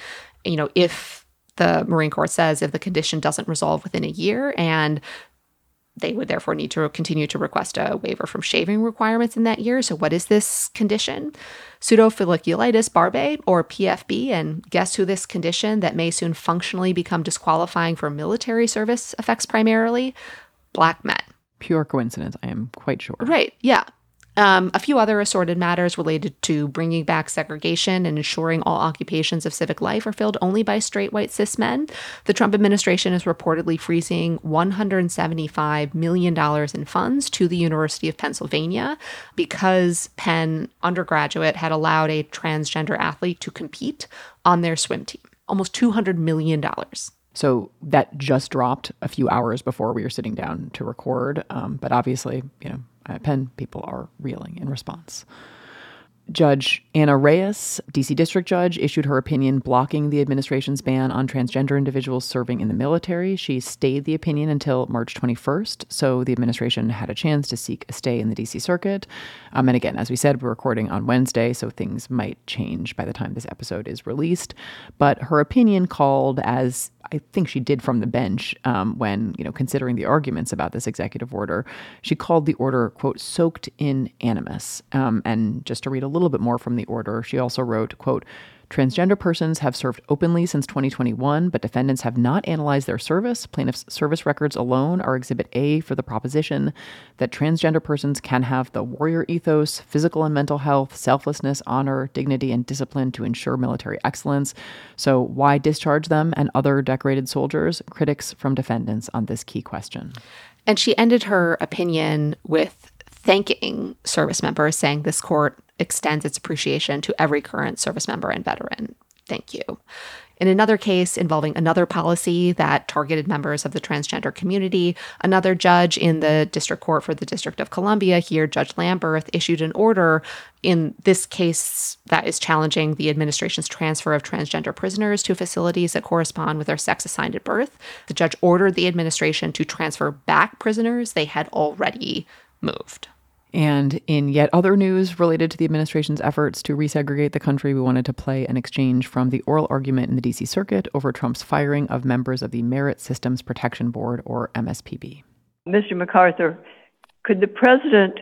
if the Marine Corps says if the condition doesn't resolve within a year, and they would therefore need to continue to request a waiver from shaving requirements in that year. So what is this condition? Pseudofolliculitis barbae, or PFB. And guess who this condition that may soon functionally become disqualifying for military service affects primarily? Black men. Pure coincidence, I am quite sure. Right, yeah. A few other assorted matters related to bringing back segregation and ensuring all occupations of civic life are filled only by straight white cis men. The Trump administration is reportedly freezing $175 million in funds to the University of Pennsylvania because Penn undergraduate had allowed a transgender athlete to compete on their swim team. Almost $200 million. So that just dropped a few hours before we were sitting down to record. But obviously, Penn people are reeling in response. Judge Anna Reyes, D.C. District Judge, issued her opinion blocking the administration's ban on transgender individuals serving in the military. She stayed the opinion until March 21st, so the administration had a chance to seek a stay in the D.C. Circuit. And again, as we said, we're recording on Wednesday, so things might change by the time this episode is released. But her opinion called, as I think she did from the bench when, considering the arguments about this executive order, she called the order, quote, soaked in animus. And just to read a little bit more from the order, she also wrote, quote, transgender persons have served openly since 2021, but defendants have not analyzed their service. Plaintiffs' service records alone are Exhibit A for the proposition that transgender persons can have the warrior ethos, physical and mental health, selflessness, honor, dignity, and discipline to ensure military excellence. So why discharge them and other decorated soldiers? Critics from defendants on this key question. And she ended her opinion with thanking service members, saying this court extends its appreciation to every current service member and veteran. Thank you. In another case involving another policy that targeted members of the transgender community, another judge in the district court for the District of Columbia here, Judge Lamberth, issued an order in this case that is challenging the administration's transfer of transgender prisoners to facilities that correspond with their sex assigned at birth. The judge ordered the administration to transfer back prisoners they had already moved. And in yet other news related to the administration's efforts to resegregate the country, we wanted to play an exchange from the oral argument in the D.C. Circuit over Trump's firing of members of the Merit Systems Protection Board, or MSPB. Mr. MacArthur, could the president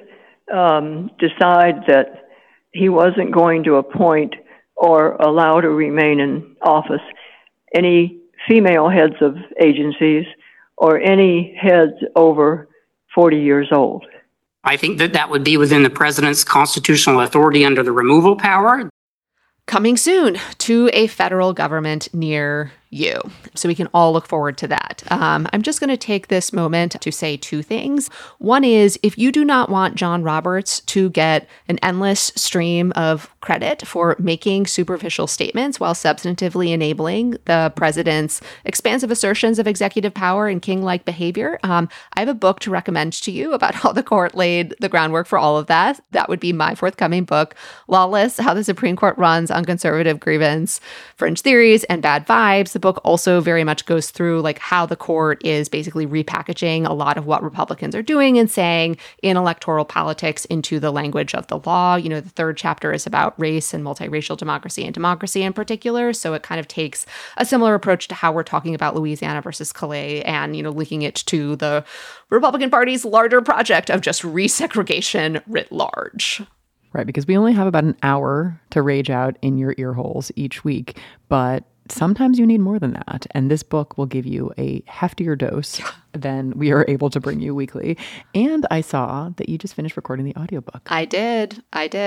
decide that he wasn't going to appoint or allow to remain in office any female heads of agencies or any heads over 40 years old? I think that would be within the president's constitutional authority under the removal power. Coming soon to a federal government near you. So we can all look forward to that. I'm just going to take this moment to say two things. One is, if you do not want John Roberts to get an endless stream of credit for making superficial statements while substantively enabling the president's expansive assertions of executive power and king-like behavior, I have a book to recommend to you about how the court laid the groundwork for all of that. That would be my forthcoming book, Lawless: How the Supreme Court Runs on Conservative Grievance, Fringe Theories, and Bad Vibes. The book also very much goes through how the court is basically repackaging a lot of what Republicans are doing and saying in electoral politics into the language of the law. The third chapter is about race and multiracial democracy and democracy in particular. So it kind of takes a similar approach to how we're talking about Louisiana versus Calais and, linking it to the Republican Party's larger project of just resegregation writ large. Right, because we only have about an hour to rage out in your ear holes each week, but sometimes you need more than that. And this book will give you a heftier dose than we are able to bring you weekly. And I saw that you just finished recording the audiobook. I did.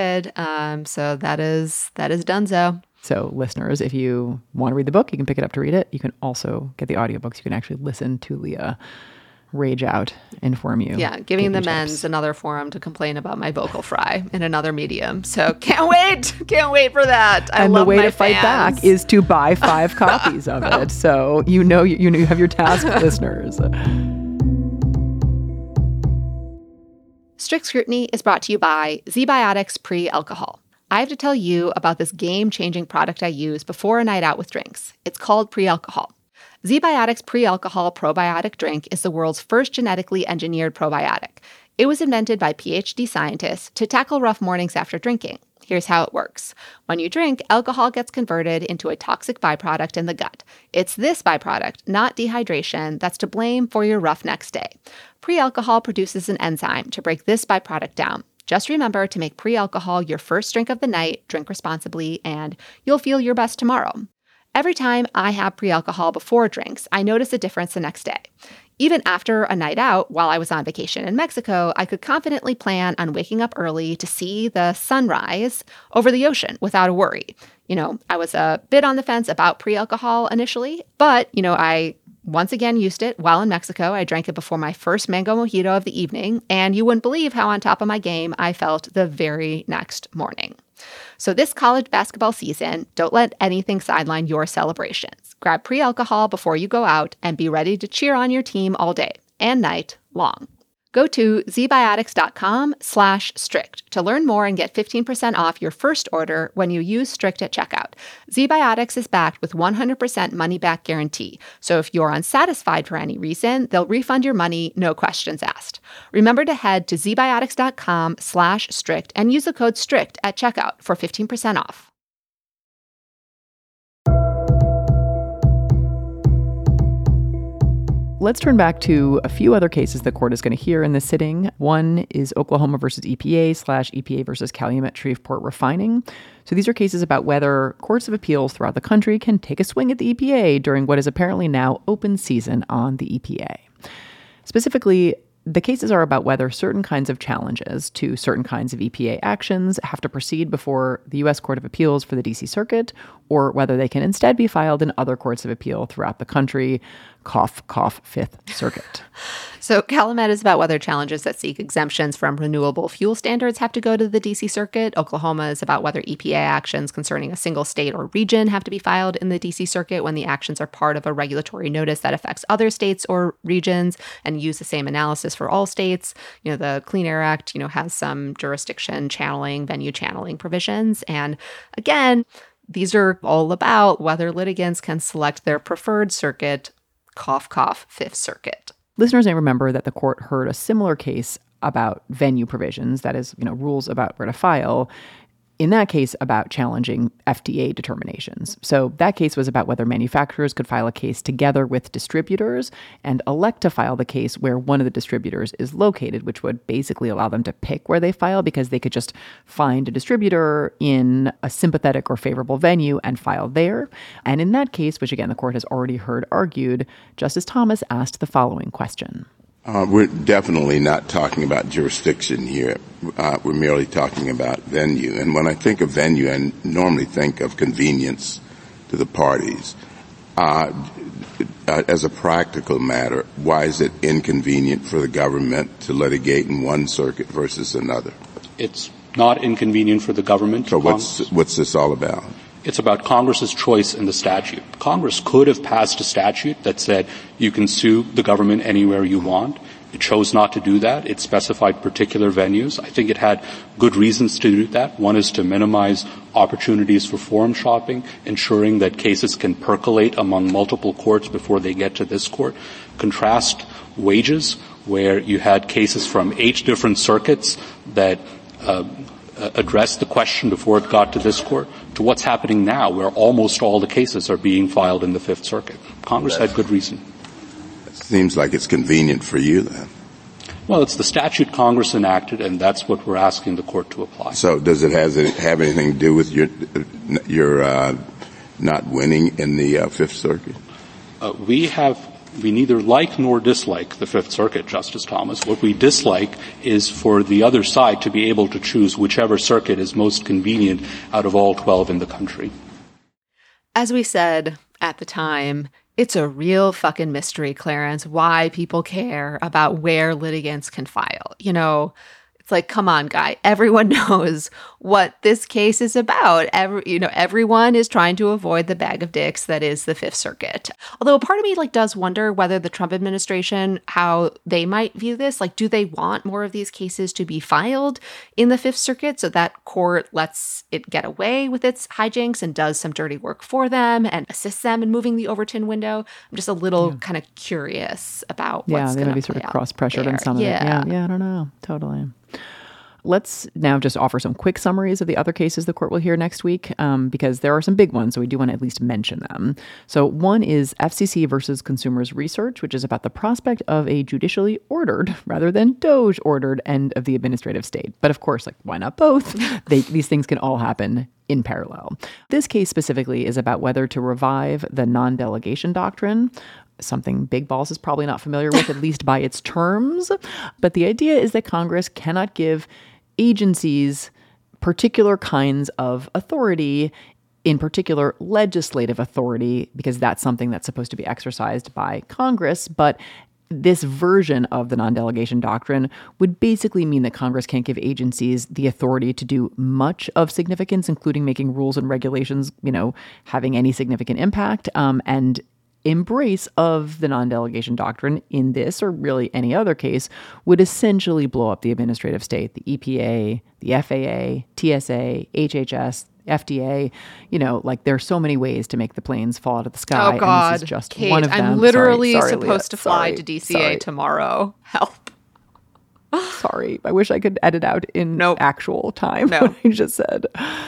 So that is donezo. So listeners, if you want to read the book, you can pick it up to read it. You can also get the audiobooks. You can actually listen to Leah rage out, inform you. Yeah, giving the men's another forum to complain about my vocal fry in another medium. So can't wait for that. And the way to fight back is to buy 5 copies of it. So you have your task, listeners. Strict Scrutiny is brought to you by ZBiotics Pre-Alcohol. I have to tell you about this game-changing product I use before a night out with drinks. It's called Pre-Alcohol. ZBiotics Pre-Alcohol Probiotic Drink is the world's first genetically engineered probiotic. It was invented by PhD scientists to tackle rough mornings after drinking. Here's how it works. When you drink, alcohol gets converted into a toxic byproduct in the gut. It's this byproduct, not dehydration, that's to blame for your rough next day. Pre-alcohol produces an enzyme to break this byproduct down. Just remember to make pre-alcohol your first drink of the night, drink responsibly, and you'll feel your best tomorrow. Every time I have pre-alcohol before drinks, I notice a difference the next day. Even after a night out while I was on vacation in Mexico, I could confidently plan on waking up early to see the sunrise over the ocean without a worry. I was a bit on the fence about pre-alcohol initially, but, I once again used it while in Mexico. I drank it before my first mango mojito of the evening, and you wouldn't believe how on top of my game I felt the very next morning. So this college basketball season, don't let anything sideline your celebrations. Grab pre-alcohol before you go out and be ready to cheer on your team all day and night long. Go to zbiotics.com/strict to learn more and get 15% off your first order when you use Strict at checkout. ZBiotics is backed with 100% money-back guarantee. So if you're unsatisfied for any reason, they'll refund your money, no questions asked. Remember to head to zbiotics.com/strict and use the code STRICT at checkout for 15% off. Let's turn back to a few other cases the court is going to hear in this sitting. One is Oklahoma versus EPA/EPA versus Calumet Shreveport Refining. So these are cases about whether courts of appeals throughout the country can take a swing at the EPA during what is apparently now open season on the EPA. Specifically, the cases are about whether certain kinds of challenges to certain kinds of EPA actions have to proceed before the U.S. Court of Appeals for the D.C. Circuit, or whether they can instead be filed in other courts of appeal throughout the country. Cough, cough, Fifth Circuit. So Calumet is about whether challenges that seek exemptions from renewable fuel standards have to go to the D.C. Circuit. Oklahoma is about whether EPA actions concerning a single state or region have to be filed in the D.C. Circuit when the actions are part of a regulatory notice that affects other states or regions, and use the same analysis for all states. The Clean Air Act, has some jurisdiction channeling, venue channeling provisions. And again, these are all about whether litigants can select their preferred circuit. Cough, cough, Fifth Circuit. Listeners may remember that the court heard a similar case about venue provisions, that is, rules about where to file, in that case about challenging FDA determinations. So that case was about whether manufacturers could file a case together with distributors and elect to file the case where one of the distributors is located, which would basically allow them to pick where they file because they could just find a distributor in a sympathetic or favorable venue and file there. And in that case, which again the court has already heard argued, Justice Thomas asked the following question. We're definitely not talking about jurisdiction here. We're merely talking about venue. And when I think of venue, I normally think of convenience to the parties. As a practical matter, why is it inconvenient for the government to litigate in one circuit versus another? It's not inconvenient for the government. So what's this all about? It's about Congress's choice in the statute. Congress could have passed a statute that said you can sue the government anywhere you want. It chose not to do that. It specified particular venues. I think it had good reasons to do that. One is to minimize opportunities for forum shopping, ensuring that cases can percolate among multiple courts before they get to this court. Contrast wages, where you had cases from 8 different circuits that addressed the question before it got to this court, to what's happening now, where almost all the cases are being filed in the Fifth Circuit. Congress had good reason. It seems like it's convenient for you, then. Well, it's the statute Congress enacted, and that's what we're asking the court to apply. So does it have anything to do with your not winning in the Fifth Circuit? We neither like nor dislike the Fifth Circuit, Justice Thomas. What we dislike is for the other side to be able to choose whichever circuit is most convenient out of all 12 in the country. As we said at the time, it's a real fucking mystery, Clarence, why people care about where litigants can file. It's like, come on, guy. Everyone knows what this case is about. Everyone is trying to avoid the bag of dicks that is the Fifth Circuit. Although a part of me does wonder whether the Trump administration, how they might view this. Do they want more of these cases to be filed in the Fifth Circuit so that court lets it get away with its hijinks and does some dirty work for them and assists them in moving the Overton window? I'm just a little kind of curious about what's they going might be to sort of cross-pressured in some of it. Yeah, I don't know. Totally. Let's now just offer some quick summaries of the other cases the court will hear next week, because there are some big ones, so we do want to at least mention them. So one is FCC versus Consumers Research, which is about the prospect of a judicially ordered rather than Doge-ordered end of the administrative state. But of course, why not both? These things can all happen in parallel. This case specifically is about whether to revive the non-delegation doctrine, something Big Balls is probably not familiar with, at least by its terms. But the idea is that Congress cannot give agencies particular kinds of authority, in particular legislative authority, because that's something that's supposed to be exercised by Congress. But this version of the non-delegation doctrine would basically mean that Congress can't give agencies the authority to do much of significance, including making rules and regulations, having any significant impact, and embrace of the non-delegation doctrine in this or really any other case would essentially blow up the administrative state, the EPA, the FAA, TSA, HHS, FDA. There's so many ways to make the planes fall out of the sky. Oh, God. And this is just Kate, one of them. I'm literally Sorry, supposed Leah. to fly to DCA tomorrow. Help. Sorry. I wish I could edit out in actual time No. what I just said.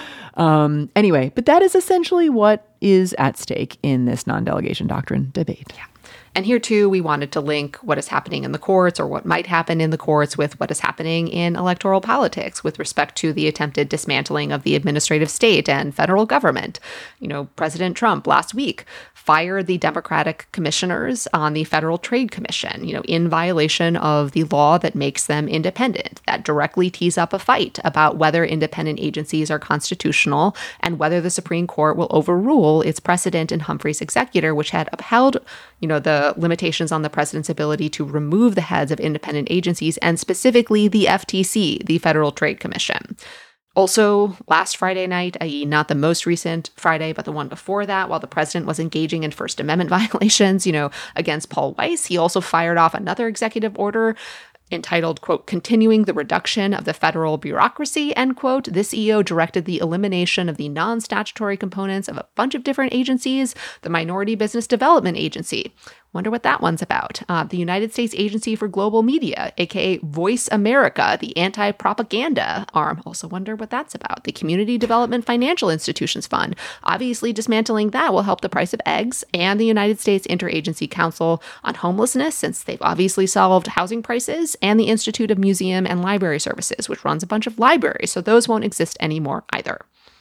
Anyway, but that is essentially what is at stake in this non-delegation doctrine debate. Yeah. And here, too, we wanted to link what is happening in the courts or what might happen in the courts with what is happening in electoral politics with respect to the attempted dismantling of the administrative state and federal government. President Trump last week fired the Democratic commissioners on the Federal Trade Commission, in violation of the law that makes them independent. That directly tees up a fight about whether independent agencies are constitutional and whether the Supreme Court will overrule its precedent in Humphrey's executor, which had upheld, the limitations on the president's ability to remove the heads of independent agencies, and specifically the FTC, the Federal Trade Commission. Also, last Friday night, i.e. not the most recent Friday, but the one before that, while the president was engaging in First Amendment violations, against Paul Weiss, he also fired off another executive order entitled, quote, "Continuing the Reduction of the Federal Bureaucracy," end quote. This EO directed the elimination of the non-statutory components of a bunch of different agencies, the Minority Business Development Agency. Wonder what that one's about. The United States Agency for Global Media, aka Voice America, the anti-propaganda arm. Also wonder what that's about. The Community Development Financial Institutions Fund. Obviously, dismantling that will help the price of eggs. And the United States Interagency Council on Homelessness, since they've obviously solved housing prices. And the Institute of Museum and Library Services, which runs a bunch of libraries. So those won't exist anymore either.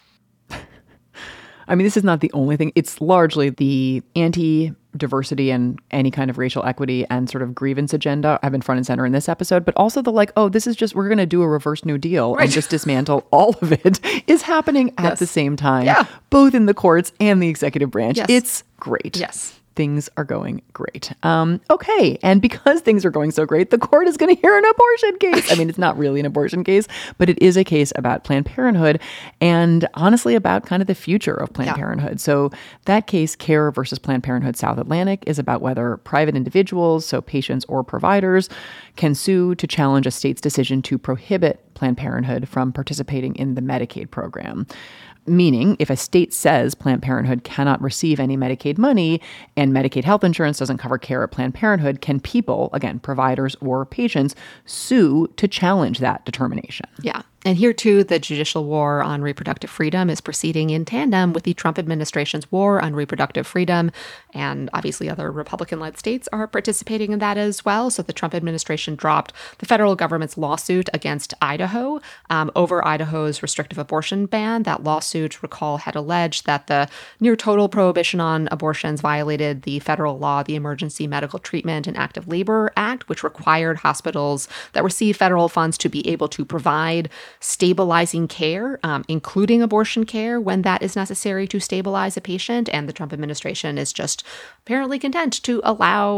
I mean, this is not the only thing. It's largely the anti-diversity and any kind of racial equity and sort of grievance agenda have been front and center in this episode, but also the this is just, we're going to do a reverse New Deal and just dismantle all of it is happening at the same time, both in the courts and the executive branch. Yes. It's great. Yes. Things are going great. Okay. And because things are going so great, the court is going to hear an abortion case. I mean, it's not really an abortion case, but it is a case about Planned Parenthood and honestly about kind of the future of Planned Parenthood. So that case, CARE versus Planned Parenthood South Atlantic, is about whether private individuals, so patients or providers, can sue to challenge a state's decision to prohibit Planned Parenthood from participating in the Medicaid program. Meaning, if a state says Planned Parenthood cannot receive any Medicaid money and Medicaid health insurance doesn't cover care at Planned Parenthood, can people, again, providers or patients, sue to challenge that determination? Yeah. And here, too, the judicial war on reproductive freedom is proceeding in tandem with the Trump administration's war on reproductive freedom. And obviously other Republican-led states are participating in that as well. So the Trump administration dropped the federal government's lawsuit against Idaho over Idaho's restrictive abortion ban. That lawsuit, recall, had alleged that the near total prohibition on abortions violated the federal law, the Emergency Medical Treatment and Active Labor Act, which required hospitals that receive federal funds to be able to provide stabilizing care, including abortion care, when that is necessary to stabilize a patient. And the Trump administration is just apparently content to allow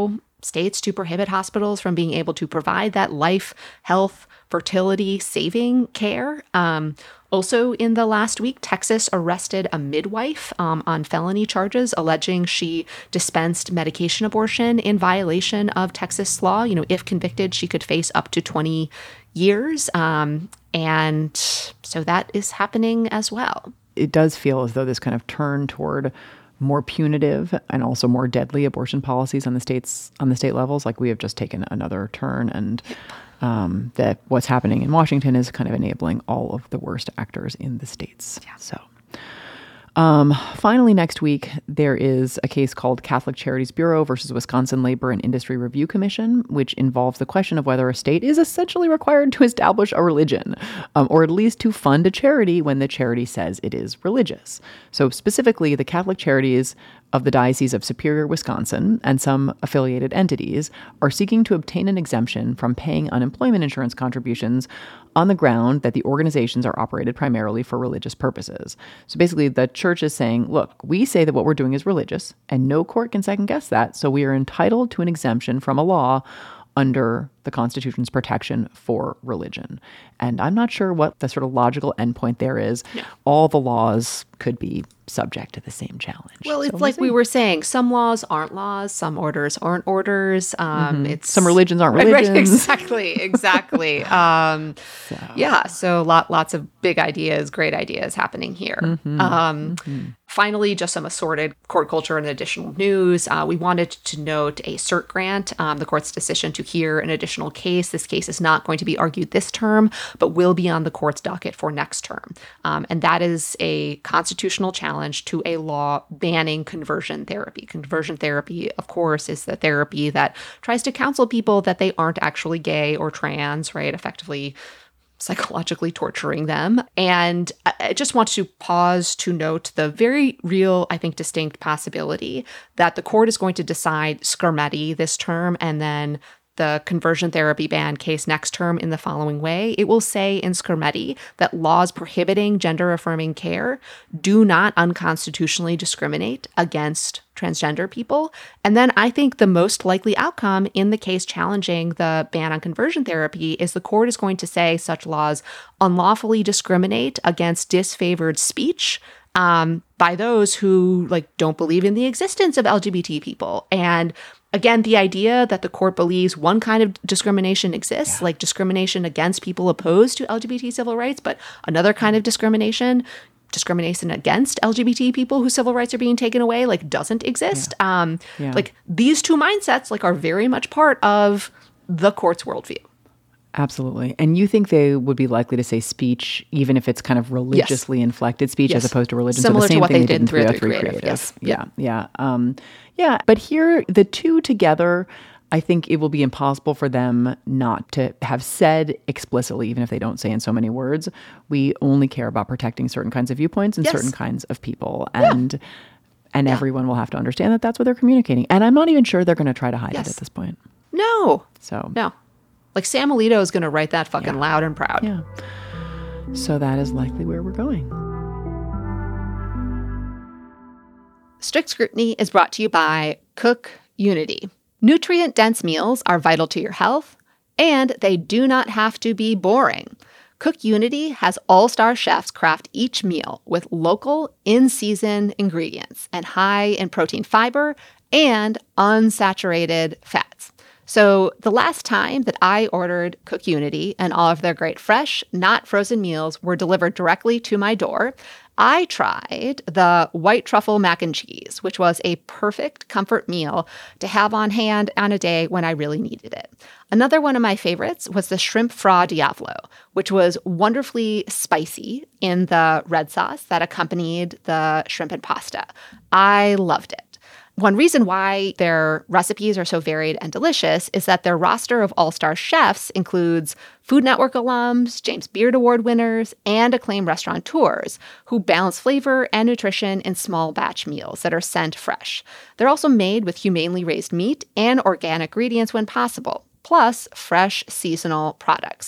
states to prohibit hospitals from being able to provide that life, health, fertility saving care. Also, in the last week, Texas arrested a midwife on felony charges, alleging she dispensed medication abortion in violation of Texas law. If convicted, she could face up to 20 years. And so that is happening as well. It does feel as though this kind of turn toward more punitive and also more deadly abortion policies on the state levels, like we have just taken another turn, and that what's happening in Washington is kind of enabling all of the worst actors in the states. Yeah. So finally, next week, there is a case called Catholic Charities Bureau versus Wisconsin Labor and Industry Review Commission, which involves the question of whether a state is essentially required to establish a religion, or at least to fund a charity when the charity says it is religious. So specifically, the Catholic Charities of the Diocese of Superior, Wisconsin, and some affiliated entities are seeking to obtain an exemption from paying unemployment insurance contributions on the ground that the organizations are operated primarily for religious purposes. So basically, the church is saying, look, we say that what we're doing is religious, and no court can second guess that, so we are entitled to an exemption from a law under the Constitution's protection for religion. And I'm not sure what the sort of logical endpoint there is. No. All the laws could be subject to the same challenge. Well, it's like we were saying, some laws aren't laws, some orders aren't orders. It's some religions aren't religions. Right, exactly. So lots of big ideas, great ideas happening here. Finally, just some assorted court culture and additional news. We wanted to note a cert grant, the court's decision to hear an additional case. This case is not going to be argued this term, but will be on the court's docket for next term. And that is a constitutional challenge to a law banning conversion therapy. Conversion therapy, of course, is the therapy that tries to counsel people that they aren't actually gay or trans, right? Effectively psychologically torturing them. And I just want to pause to note the very real, I think, distinct possibility that the court is going to decide Skrmetti this term and then the conversion therapy ban case next term in the following way. It will say in Skrmetti that laws prohibiting gender-affirming care do not unconstitutionally discriminate against transgender people. And then I think the most likely outcome in the case challenging the ban on conversion therapy is the court is going to say such laws unlawfully discriminate against disfavored speech by those who don't believe in the existence of LGBT people. And again, the idea that the court believes one kind of discrimination exists, like discrimination against people opposed to LGBT civil rights, but another kind of discrimination against LGBT people whose civil rights are being taken away, doesn't exist. These two mindsets, are very much part of the court's worldview. Absolutely. And you think they would be likely to say speech, even if it's kind of religiously inflected speech as opposed to religion? Similar so the same to what thing they did in 303 Creative. Yes. Yeah. But here, the two together, I think it will be impossible for them not to have said explicitly, even if they don't say in so many words, we only care about protecting certain kinds of viewpoints and certain kinds of people. And everyone will have to understand that that's what they're communicating. And I'm not even sure they're going to try to hide it at this point. No. No. Sam Alito is going to write that fucking loud and proud. Yeah. So that is likely where we're going. Strict Scrutiny is brought to you by Cook Unity. Nutrient-dense meals are vital to your health, and they do not have to be boring. Cook Unity has all-star chefs craft each meal with local, in-season ingredients and high in protein fiber and unsaturated fats. So the last time that I ordered Cook Unity and all of their great fresh, not frozen meals were delivered directly to my door, I tried the white truffle mac and cheese, which was a perfect comfort meal to have on hand on a day when I really needed it. Another one of my favorites was the shrimp fra diavolo, which was wonderfully spicy in the red sauce that accompanied the shrimp and pasta. I loved it. One reason why their recipes are so varied and delicious is that their roster of all-star chefs includes Food Network alums, James Beard Award winners, and acclaimed restaurateurs who balance flavor and nutrition in small batch meals that are sent fresh. They're also made with humanely raised meat and organic ingredients when possible, plus fresh seasonal products.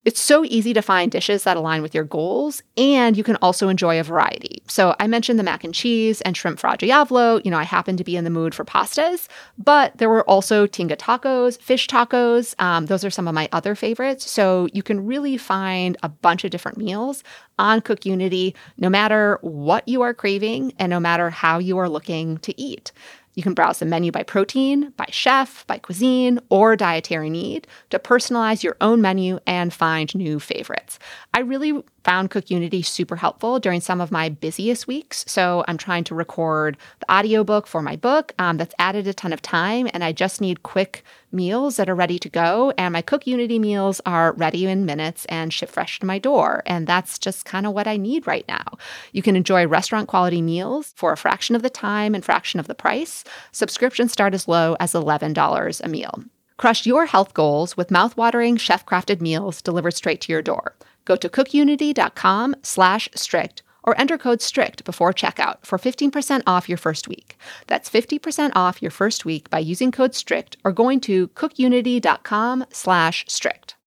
It's so easy to find dishes that align with your goals, and you can also enjoy a variety. So I mentioned the mac and cheese and shrimp fraggiavolo. I happen to be in the mood for pastas, but there were also tinga tacos, fish tacos. Those are some of my other favorites. So you can really find a bunch of different meals on CookUnity, no matter what you are craving and no matter how you are looking to eat. You can browse the menu by protein, by chef, by cuisine, or dietary need to personalize your own menu and find new favorites. I really found CookUnity super helpful during some of my busiest weeks. So I'm trying to record the audiobook for my book that's added a ton of time, and I just need quick meals that are ready to go. And my CookUnity meals are ready in minutes and ship fresh to my door. And that's just kind of what I need right now. You can enjoy restaurant quality meals for a fraction of the time and fraction of the price. Subscriptions start as low as $11 a meal. Crush your health goals with mouthwatering chef-crafted meals delivered straight to your door. Go to cookunity.com/strict or enter code STRICT before checkout for 15% off your first week. That's 50% off your first week by using code STRICT or going to cookunity.com/strict.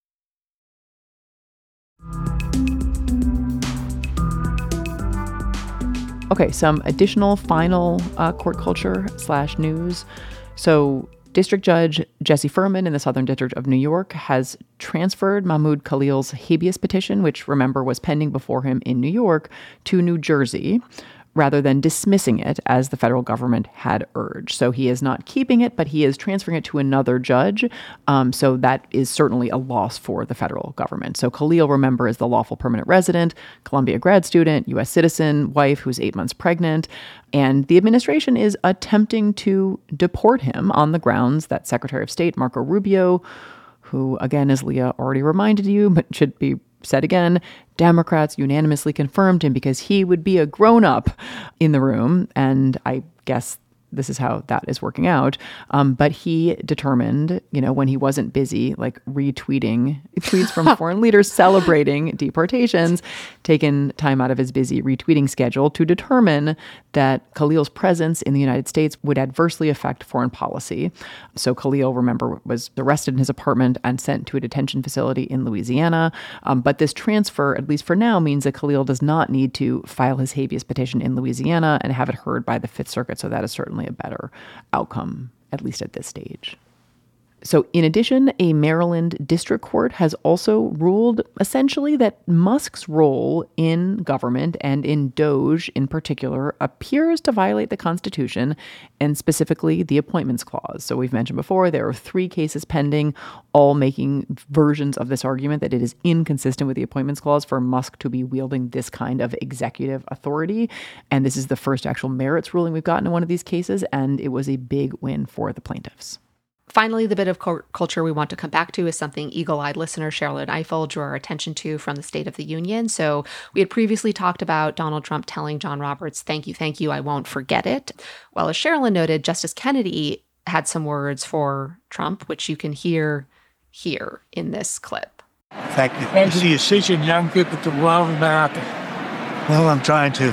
Okay, some additional final court culture / news. So District Judge Jesse Furman in the Southern District of New York has transferred Mahmoud Khalil's habeas petition, which, remember, was pending before him in New York, to New Jersey, rather than dismissing it as the federal government had urged. So he is not keeping it, but he is transferring it to another judge. So that is certainly a loss for the federal government. So Khalil, remember, is the lawful permanent resident, Columbia grad student, U.S. citizen, wife who's 8 months pregnant. And the administration is attempting to deport him on the grounds that Secretary of State Marco Rubio, who, again, as Leah already reminded you, but should be said again, Democrats unanimously confirmed him because he would be a grown-up in the room. And I guess this is how that is working out. But he determined, when he wasn't busy, like retweeting tweets from foreign leaders celebrating deportations, taken time out of his busy retweeting schedule to determine that Khalil's presence in the United States would adversely affect foreign policy. So Khalil, remember, was arrested in his apartment and sent to a detention facility in Louisiana. But this transfer, at least for now, means that Khalil does not need to file his habeas petition in Louisiana and have it heard by the Fifth Circuit. So that is certainly a better outcome, at least at this stage. So in addition, a Maryland district court has also ruled essentially that Musk's role in government and in DOGE in particular appears to violate the Constitution and specifically the Appointments Clause. So we've mentioned before, there are 3 cases pending, all making versions of this argument that it is inconsistent with the Appointments Clause for Musk to be wielding this kind of executive authority. And this is the first actual merits ruling we've gotten in one of these cases, and it was a big win for the plaintiffs. Finally, the bit of culture we want to come back to is something eagle-eyed listener Sherilyn Eiffel drew our attention to from the State of the Union. So we had previously talked about Donald Trump telling John Roberts, thank you, I won't forget it. Well, as Sherilyn noted, Justice Kennedy had some words for Trump, which you can hear here in this clip. Thank you. And so you're teaching young people to love America. Well, I'm trying to.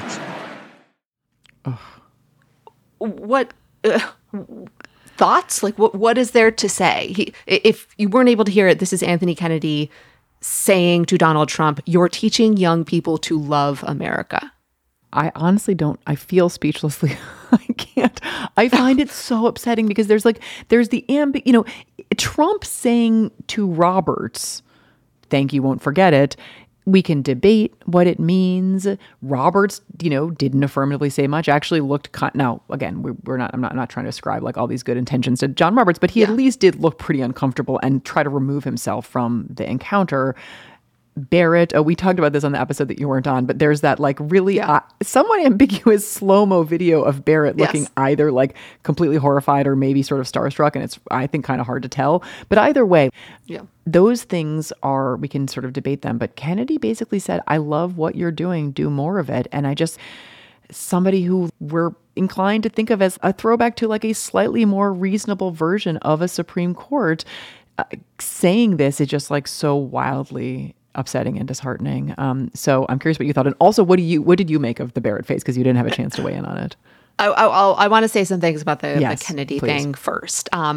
What... thoughts? Like, what is there to say? If you weren't able to hear it, this is Anthony Kennedy saying to Donald Trump, you're teaching young people to love America. I honestly don't. I feel speechlessly. I can't. I find it so upsetting because there's the Trump saying to Roberts, thank you, won't forget it. We can debate what it means. Roberts, didn't affirmatively say much. Actually looked now. Again, I'm not trying to ascribe like all these good intentions to John Roberts, but he at least did look pretty uncomfortable and try to remove himself from the encounter. Barrett, we talked about this on the episode that you weren't on, but there's that like really somewhat ambiguous slow-mo video of Barrett looking either like completely horrified or maybe sort of starstruck, and it's, I think, kind of hard to tell. But either way, those things we can sort of debate them. But Kennedy basically said, I love what you're doing, do more of it. And somebody who we're inclined to think of as a throwback to like a slightly more reasonable version of a Supreme Court, saying this is just like so wildly upsetting and disheartening. So I'm curious what you thought. And also, what did you make of the Barrett face? Because you didn't have a chance to weigh in on it. I want to say some things about the Kennedy thing first.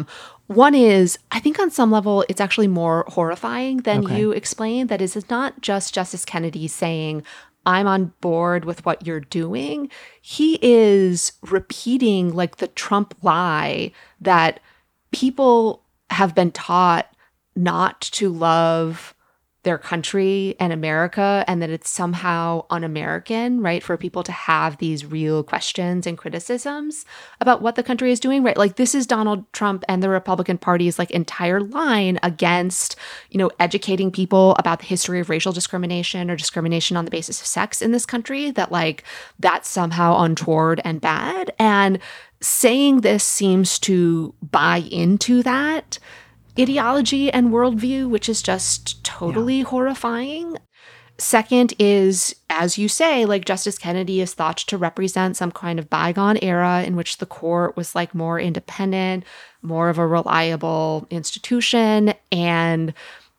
One is, I think on some level, it's actually more horrifying than Okay. you explained. That is, it's not just Justice Kennedy saying, I'm on board with what you're doing. He is repeating like the Trump lie that people have been taught not to love their country and America, and that it's somehow un-American, right, for people to have these real questions and criticisms about what the country is doing, right? Like, this is Donald Trump and the Republican Party's like entire line against, educating people about the history of racial discrimination or discrimination on the basis of sex in this country, that like that's somehow untoward and bad. And saying this seems to buy into that ideology and worldview, which is just totally horrifying. Second is, as you say, like Justice Kennedy is thought to represent some kind of bygone era in which the court was like more independent, more of a reliable institution, and,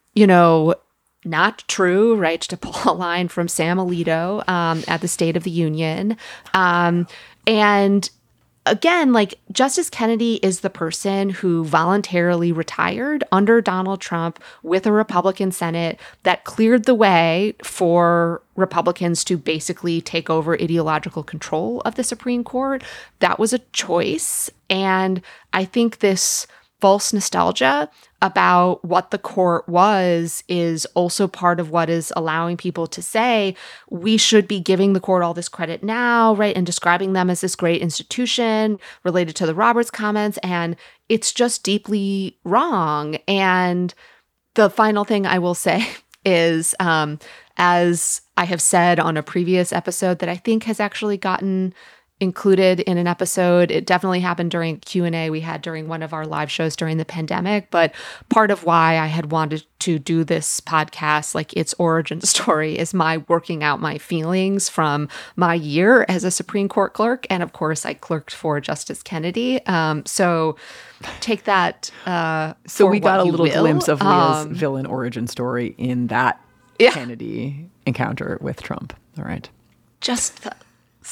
not true, right? To pull a line from Sam Alito at the State of the Union. And again, like Justice Kennedy is the person who voluntarily retired under Donald Trump with a Republican Senate that cleared the way for Republicans to basically take over ideological control of the Supreme Court. That was a choice. And I think this false nostalgia about what the court was is also part of what is allowing people to say we should be giving the court all this credit now, right? And describing them as this great institution related to the Roberts comments. And it's just deeply wrong. And the final thing I will say is, as I have said on a previous episode that I think has actually gotten included in an episode. It definitely happened during Q&A we had during one of our live shows during the pandemic. But part of why I had wanted to do this podcast, like its origin story, is my working out my feelings from my year as a Supreme Court clerk. And of course, I clerked for Justice Kennedy. So take that. So we got a little glimpse of Leah's villain origin story in that Kennedy encounter with Trump. All right. Just the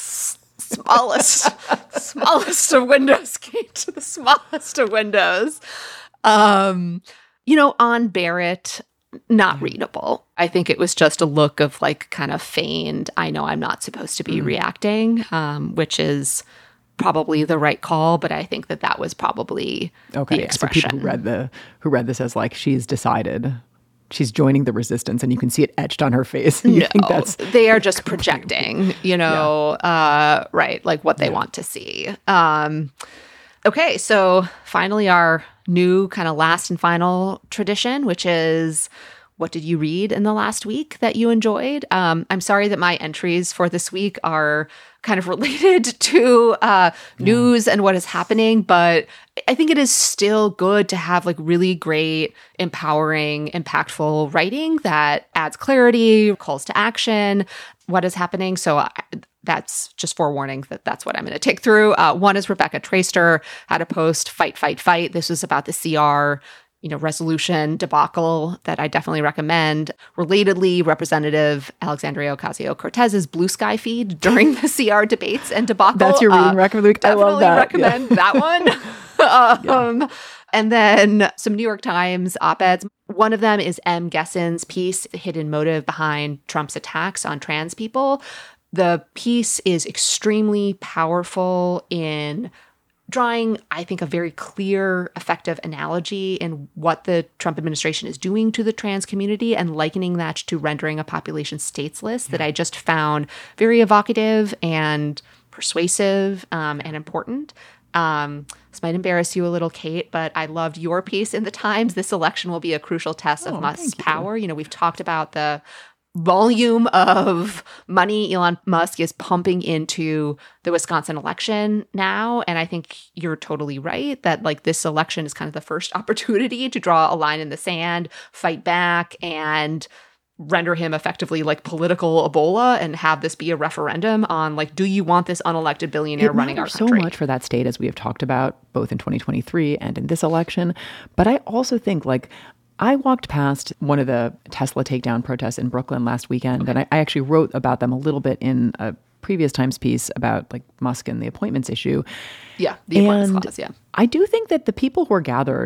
smallest of windows, Kate, the smallest of windows. On Barrett, not readable. I think it was just a look of like kind of feigned, I know I'm not supposed to be reacting, which is probably the right call, but I think that was probably the expression. So people who read this as like she's decided. She's joining the resistance, and you can see it etched on her face. And you think they are just projecting, right, like what they want to see. Okay, so finally our new kind of last and final tradition, which is, what did you read in the last week that you enjoyed? I'm sorry that my entries for this week are kind of related to news and what is happening, but I think it is still good to have like really great, empowering, impactful writing that adds clarity, calls to action, what is happening. So that's just forewarning that's what I'm going to take through. One is Rebecca Traister had a post, Fight, Fight, Fight. This was about the CR resolution debacle that I definitely recommend. Relatedly, Representative Alexandria Ocasio-Cortez's Blue Sky feed during the CR debates and debacle. That's your reading recommendation. I love that. Definitely recommend that one. And then some New York Times op-eds. One of them is M. Gessen's piece, The Hidden Motive Behind Trump's Attacks on Trans People. The piece is extremely powerful in drawing, I think, a very clear, effective analogy in what the Trump administration is doing to the trans community and likening that to rendering a population stateless that I just found very evocative and persuasive and important. This might embarrass you a little, Kate, but I loved your piece in the Times. This election will be a crucial test of Musk's power. We've talked about the volume of money Elon Musk is pumping into the Wisconsin election now. And I think you're totally right that like this election is kind of the first opportunity to draw a line in the sand, fight back, and render him effectively like political Ebola and have this be a referendum on like, do you want this unelected billionaire running our country? So much for that state, as we have talked about both in 2023 and in this election. But I also think like I walked past one of the Tesla takedown protests in Brooklyn last weekend, and I actually wrote about them a little bit in a previous Times piece about like Musk and the appointments issue. Yeah, the appointments clause, yeah. I do think that the people who are gathered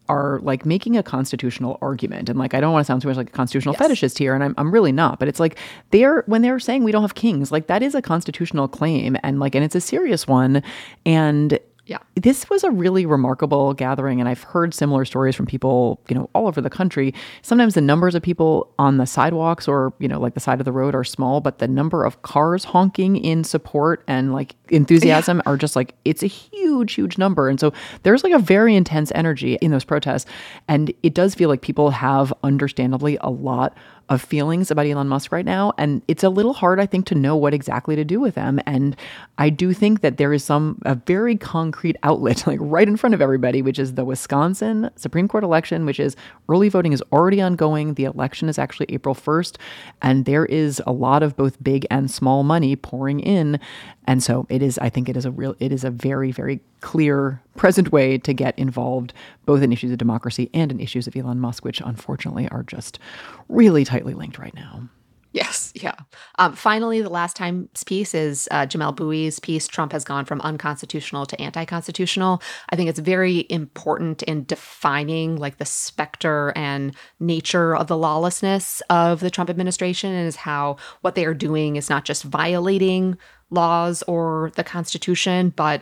are like making a constitutional argument. And like, I don't want to sound too much like a constitutional fetishist here, and I'm really not, but it's like when they're saying we don't have kings, like that is a constitutional claim, and it's a serious one. And yeah, this was a really remarkable gathering, and I've heard similar stories from people, all over the country. Sometimes the numbers of people on the sidewalks or, like the side of the road are small, but the number of cars honking in support and like enthusiasm are just like, it's a huge, huge number. And so there's like a very intense energy in those protests. And it does feel like people have understandably a lot of feelings about Elon Musk right now. And it's a little hard, I think, to know what exactly to do with them. And I do think that there is a very concrete outlet, like right in front of everybody, which is the Wisconsin Supreme Court election, which is early voting is already ongoing. The election is actually April 1st. And there is a lot of both big and small money pouring in. And so it is a very, very clear present way to get involved both in issues of democracy and in issues of Elon Musk, which unfortunately are just really tightly linked right now. Yes, yeah. Finally, the last time's piece is Jamelle Bouie's piece, Trump Has Gone from Unconstitutional to Anti-Constitutional. I think it's very important in defining like the specter and nature of the lawlessness of the Trump administration, and is how what they are doing is not just violating laws or the Constitution, but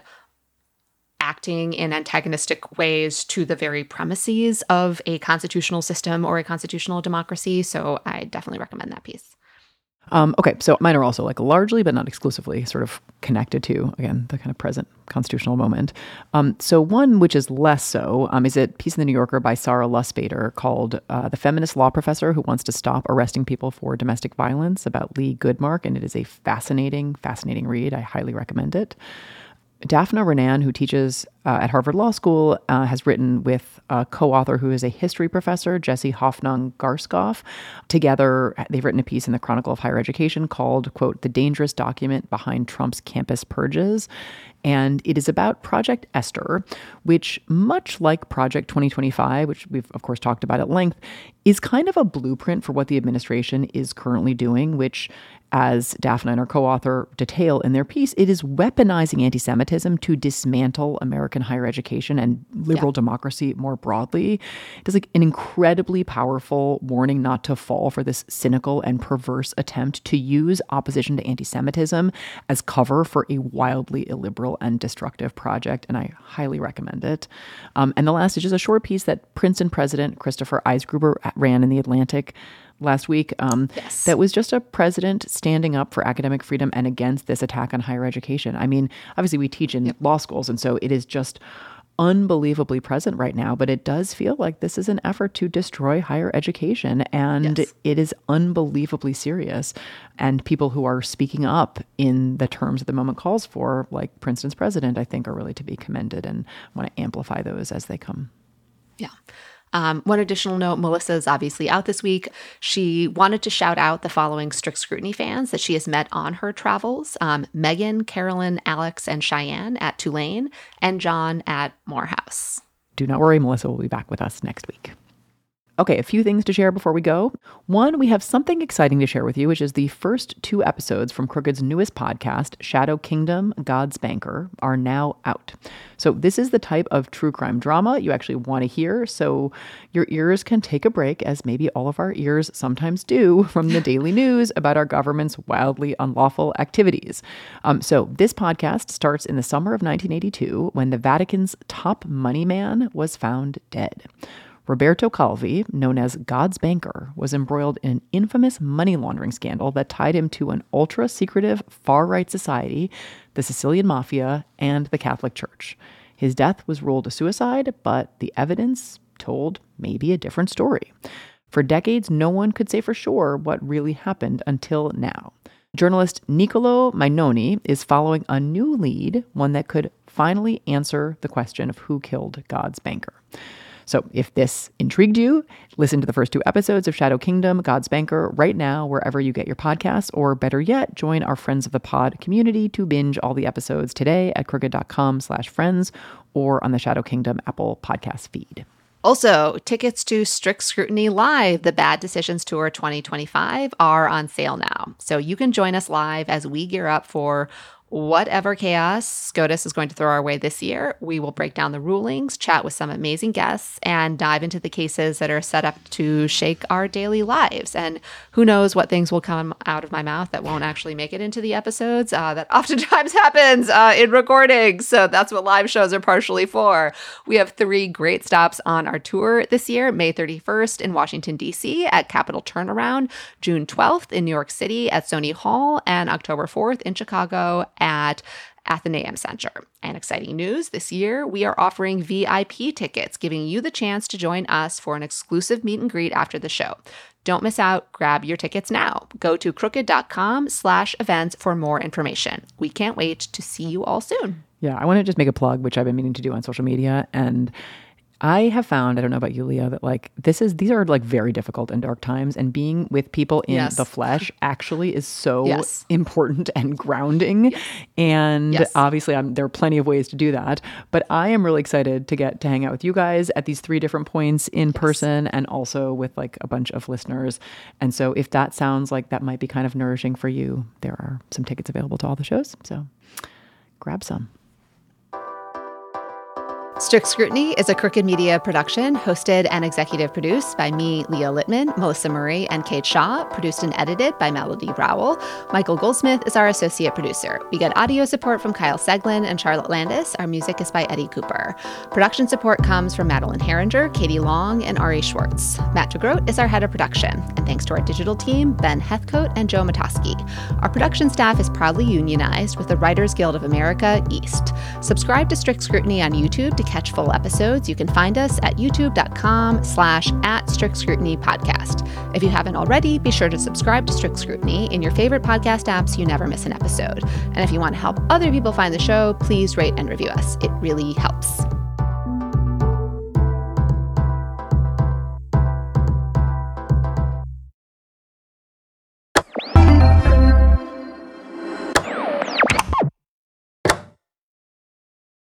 acting in antagonistic ways to the very premises of a constitutional system or a constitutional democracy. So I definitely recommend that piece. Okay, so mine are also like largely, but not exclusively, sort of connected to, again, the kind of present constitutional moment. So one, which is less so, is a piece in the New Yorker by Sarah Lusbader called The Feminist Law Professor Who Wants to Stop Arresting People for Domestic Violence, about Lee Goodmark, and it is a fascinating, fascinating read. I highly recommend it. Daphna Renan, who teaches at Harvard Law School, has written with a co-author who is a history professor, Jesse Hoffnung-Garskoff. Together, they've written a piece in the Chronicle of Higher Education called, quote, The Dangerous Document Behind Trump's Campus Purges. And it is about Project Esther, which, much like Project 2025, which we've, of course, talked about at length, is kind of a blueprint for what the administration is currently doing, which, as Daphna and her co-author detail in their piece, it is weaponizing anti-Semitism to dismantle American higher education and liberal democracy more broadly. It is like an incredibly powerful warning not to fall for this cynical and perverse attempt to use opposition to anti-Semitism as cover for a wildly illiberal and destructive project, and I highly recommend it. And the last is just a short piece that Princeton president Christopher Eisgruber ran in The Atlantic last week. That was just a president standing up for academic freedom and against this attack on higher education. I mean, obviously we teach in law schools, and so it is just unbelievably present right now, but it does feel like this is an effort to destroy higher education, and it is unbelievably serious. And people who are speaking up in the terms that the moment calls for, like Princeton's president, I think are really to be commended, and want to amplify those as they come. Yeah. One additional note, Melissa is obviously out this week. She wanted to shout out the following Strict Scrutiny fans that she has met on her travels: Megan, Carolyn, Alex, and Cheyenne at Tulane, and John at Morehouse. Do not worry, Melissa will be back with us next week. Okay, a few things to share before we go. One, we have something exciting to share with you, which is the first 2 episodes from Crooked's newest podcast, Shadow Kingdom, God's Banker, are now out. So this is the type of true crime drama you actually want to hear, so your ears can take a break, as maybe all of our ears sometimes do, from the daily news about our government's wildly unlawful activities. So this podcast starts in the summer of 1982, when the Vatican's top money man was found dead. Roberto Calvi, known as God's Banker, was embroiled in an infamous money laundering scandal that tied him to an ultra-secretive far-right society, the Sicilian Mafia, and the Catholic Church. His death was ruled a suicide, but the evidence told maybe a different story. For decades, no one could say for sure what really happened until now. Journalist Niccolo Mainoni is following a new lead, one that could finally answer the question of who killed God's Banker. So if this intrigued you, listen to the first 2 episodes of Shadow Kingdom, God's Banker, right now, wherever you get your podcasts, or better yet, join our Friends of the Pod community to binge all the episodes today at crooked.com/friends or on the Shadow Kingdom Apple podcast feed. Also, tickets to Strict Scrutiny Live, the Bad Decisions Tour 2025, are on sale now. So you can join us live as we gear up for whatever chaos SCOTUS is going to throw our way this year, we will break down the rulings, chat with some amazing guests, and dive into the cases that are set up to shake our daily lives. And who knows what things will come out of my mouth that won't actually make it into the episodes. That oftentimes happens in recordings. So that's what live shows are partially for. We have 3 great stops on our tour this year: May 31st in Washington, D.C. at Capitol Turnaround, June 12th in New York City at Sony Hall, and October 4th in Chicago at Athenaeum Center. And exciting news, this year we are offering VIP tickets, giving you the chance to join us for an exclusive meet and greet after the show. Don't miss out. Grab your tickets now. Go to crooked.com/events for more information. We can't wait to see you all soon. Yeah, I want to just make a plug, which I've been meaning to do on social media. And I have found, I don't know about you, Leah, that like these are like very difficult and dark times, and being with people in the flesh actually is so important and grounding. And obviously there are plenty of ways to do that, but I am really excited to get to hang out with you guys at these 3 different points in person, and also with like a bunch of listeners. And so if that sounds like that might be kind of nourishing for you, there are some tickets available to all the shows. So grab some. Strict Scrutiny is a Crooked Media production, hosted and executive produced by me, Leah Littman, Melissa Murray, and Kate Shaw, produced and edited by Melody Rowell. Michael Goldsmith is our associate producer. We get audio support from Kyle Seglin and Charlotte Landis. Our music is by Eddie Cooper. Production support comes from Madeline Herringer, Katie Long, and Ari Schwartz. Matt DeGroat is our head of production. And thanks to our digital team, Ben Heathcote and Joe Matoski. Our production staff is proudly unionized with the Writers Guild of America, East. Subscribe to Strict Scrutiny on YouTube to catch full episodes. You can find us at youtube.com/@StrictScrutinyPodcast. If you haven't already, be sure to subscribe to Strict Scrutiny in your favorite podcast apps so you never miss an episode. And if you want to help other people find the show, please rate and review us. It really helps.